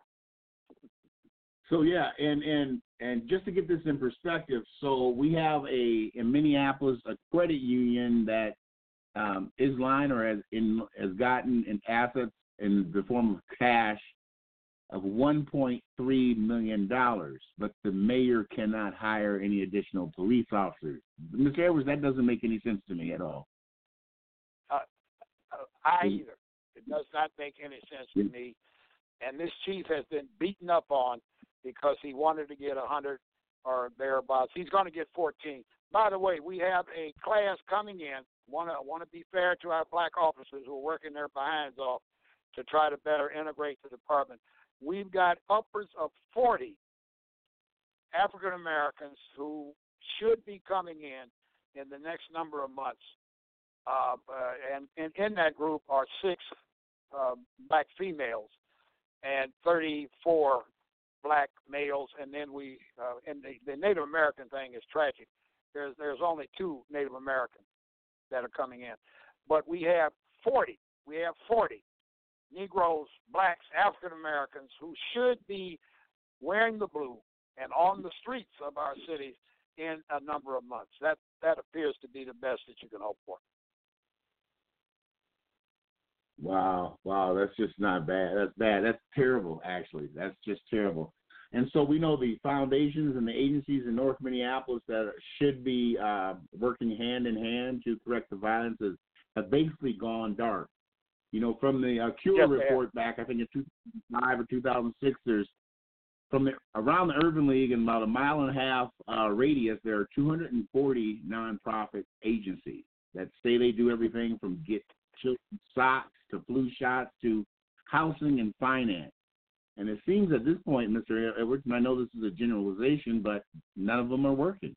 [SPEAKER 3] So, yeah, and, and, and just to get this in perspective, so we have a in Minneapolis a credit union that um, is lying or has, in, has gotten in assets in the form of cash of one point three million dollars, but the mayor cannot hire any additional police officers. Mister Edwards, that doesn't make any sense to me at all.
[SPEAKER 4] Uh, uh, I either. It does not make any sense to me. And this chief has been beaten up on because he wanted to get one hundred or thereabouts. He's going to get fourteen. By the way, we have a class coming in. Want to want to be fair to our black officers who are working their behinds off to try to better integrate the department. We've got upwards of forty African Americans who should be coming in in the next number of months. Uh, uh, and, and in that group are six uh, black females and thirty-four black males. And then we, uh, and the, the Native American thing is tragic. There's there's only two Native Americans that are coming in, but we have forty. We have forty Negroes, blacks, African Americans who should be wearing the blue and on the streets of our cities in a number of months. That that appears to be the best that you can hope for.
[SPEAKER 3] Wow, wow, that's just not bad. That's bad. That's terrible, actually. That's just terrible. And so we know the foundations and the agencies in North Minneapolis that should be uh, working hand in hand to correct the violence have basically gone dark. You know, from the uh, Cure
[SPEAKER 4] yes,
[SPEAKER 3] report back, I think in two thousand five or two thousand six, there's from the around the Urban League in about a mile and a half uh, radius, there are two hundred forty nonprofit agencies. that say they do everything from get children socks to flu shots to housing and finance. And it seems at this point, Mister Edwards, and I know this is a generalization, but none of them are working.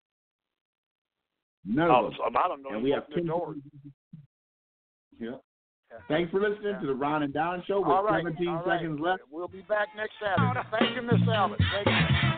[SPEAKER 3] None
[SPEAKER 4] oh,
[SPEAKER 3] of them.
[SPEAKER 4] So a lot of them don't
[SPEAKER 3] and we have
[SPEAKER 4] open the doors.
[SPEAKER 3] Yeah.
[SPEAKER 4] Yeah.
[SPEAKER 3] Thanks for listening
[SPEAKER 4] yeah.
[SPEAKER 3] to the Ron and Don Show with
[SPEAKER 4] all right,
[SPEAKER 3] seventeen
[SPEAKER 4] all right.
[SPEAKER 3] seconds left.
[SPEAKER 4] We'll be back next Saturday. Thank you, Miss Albert. Thank you.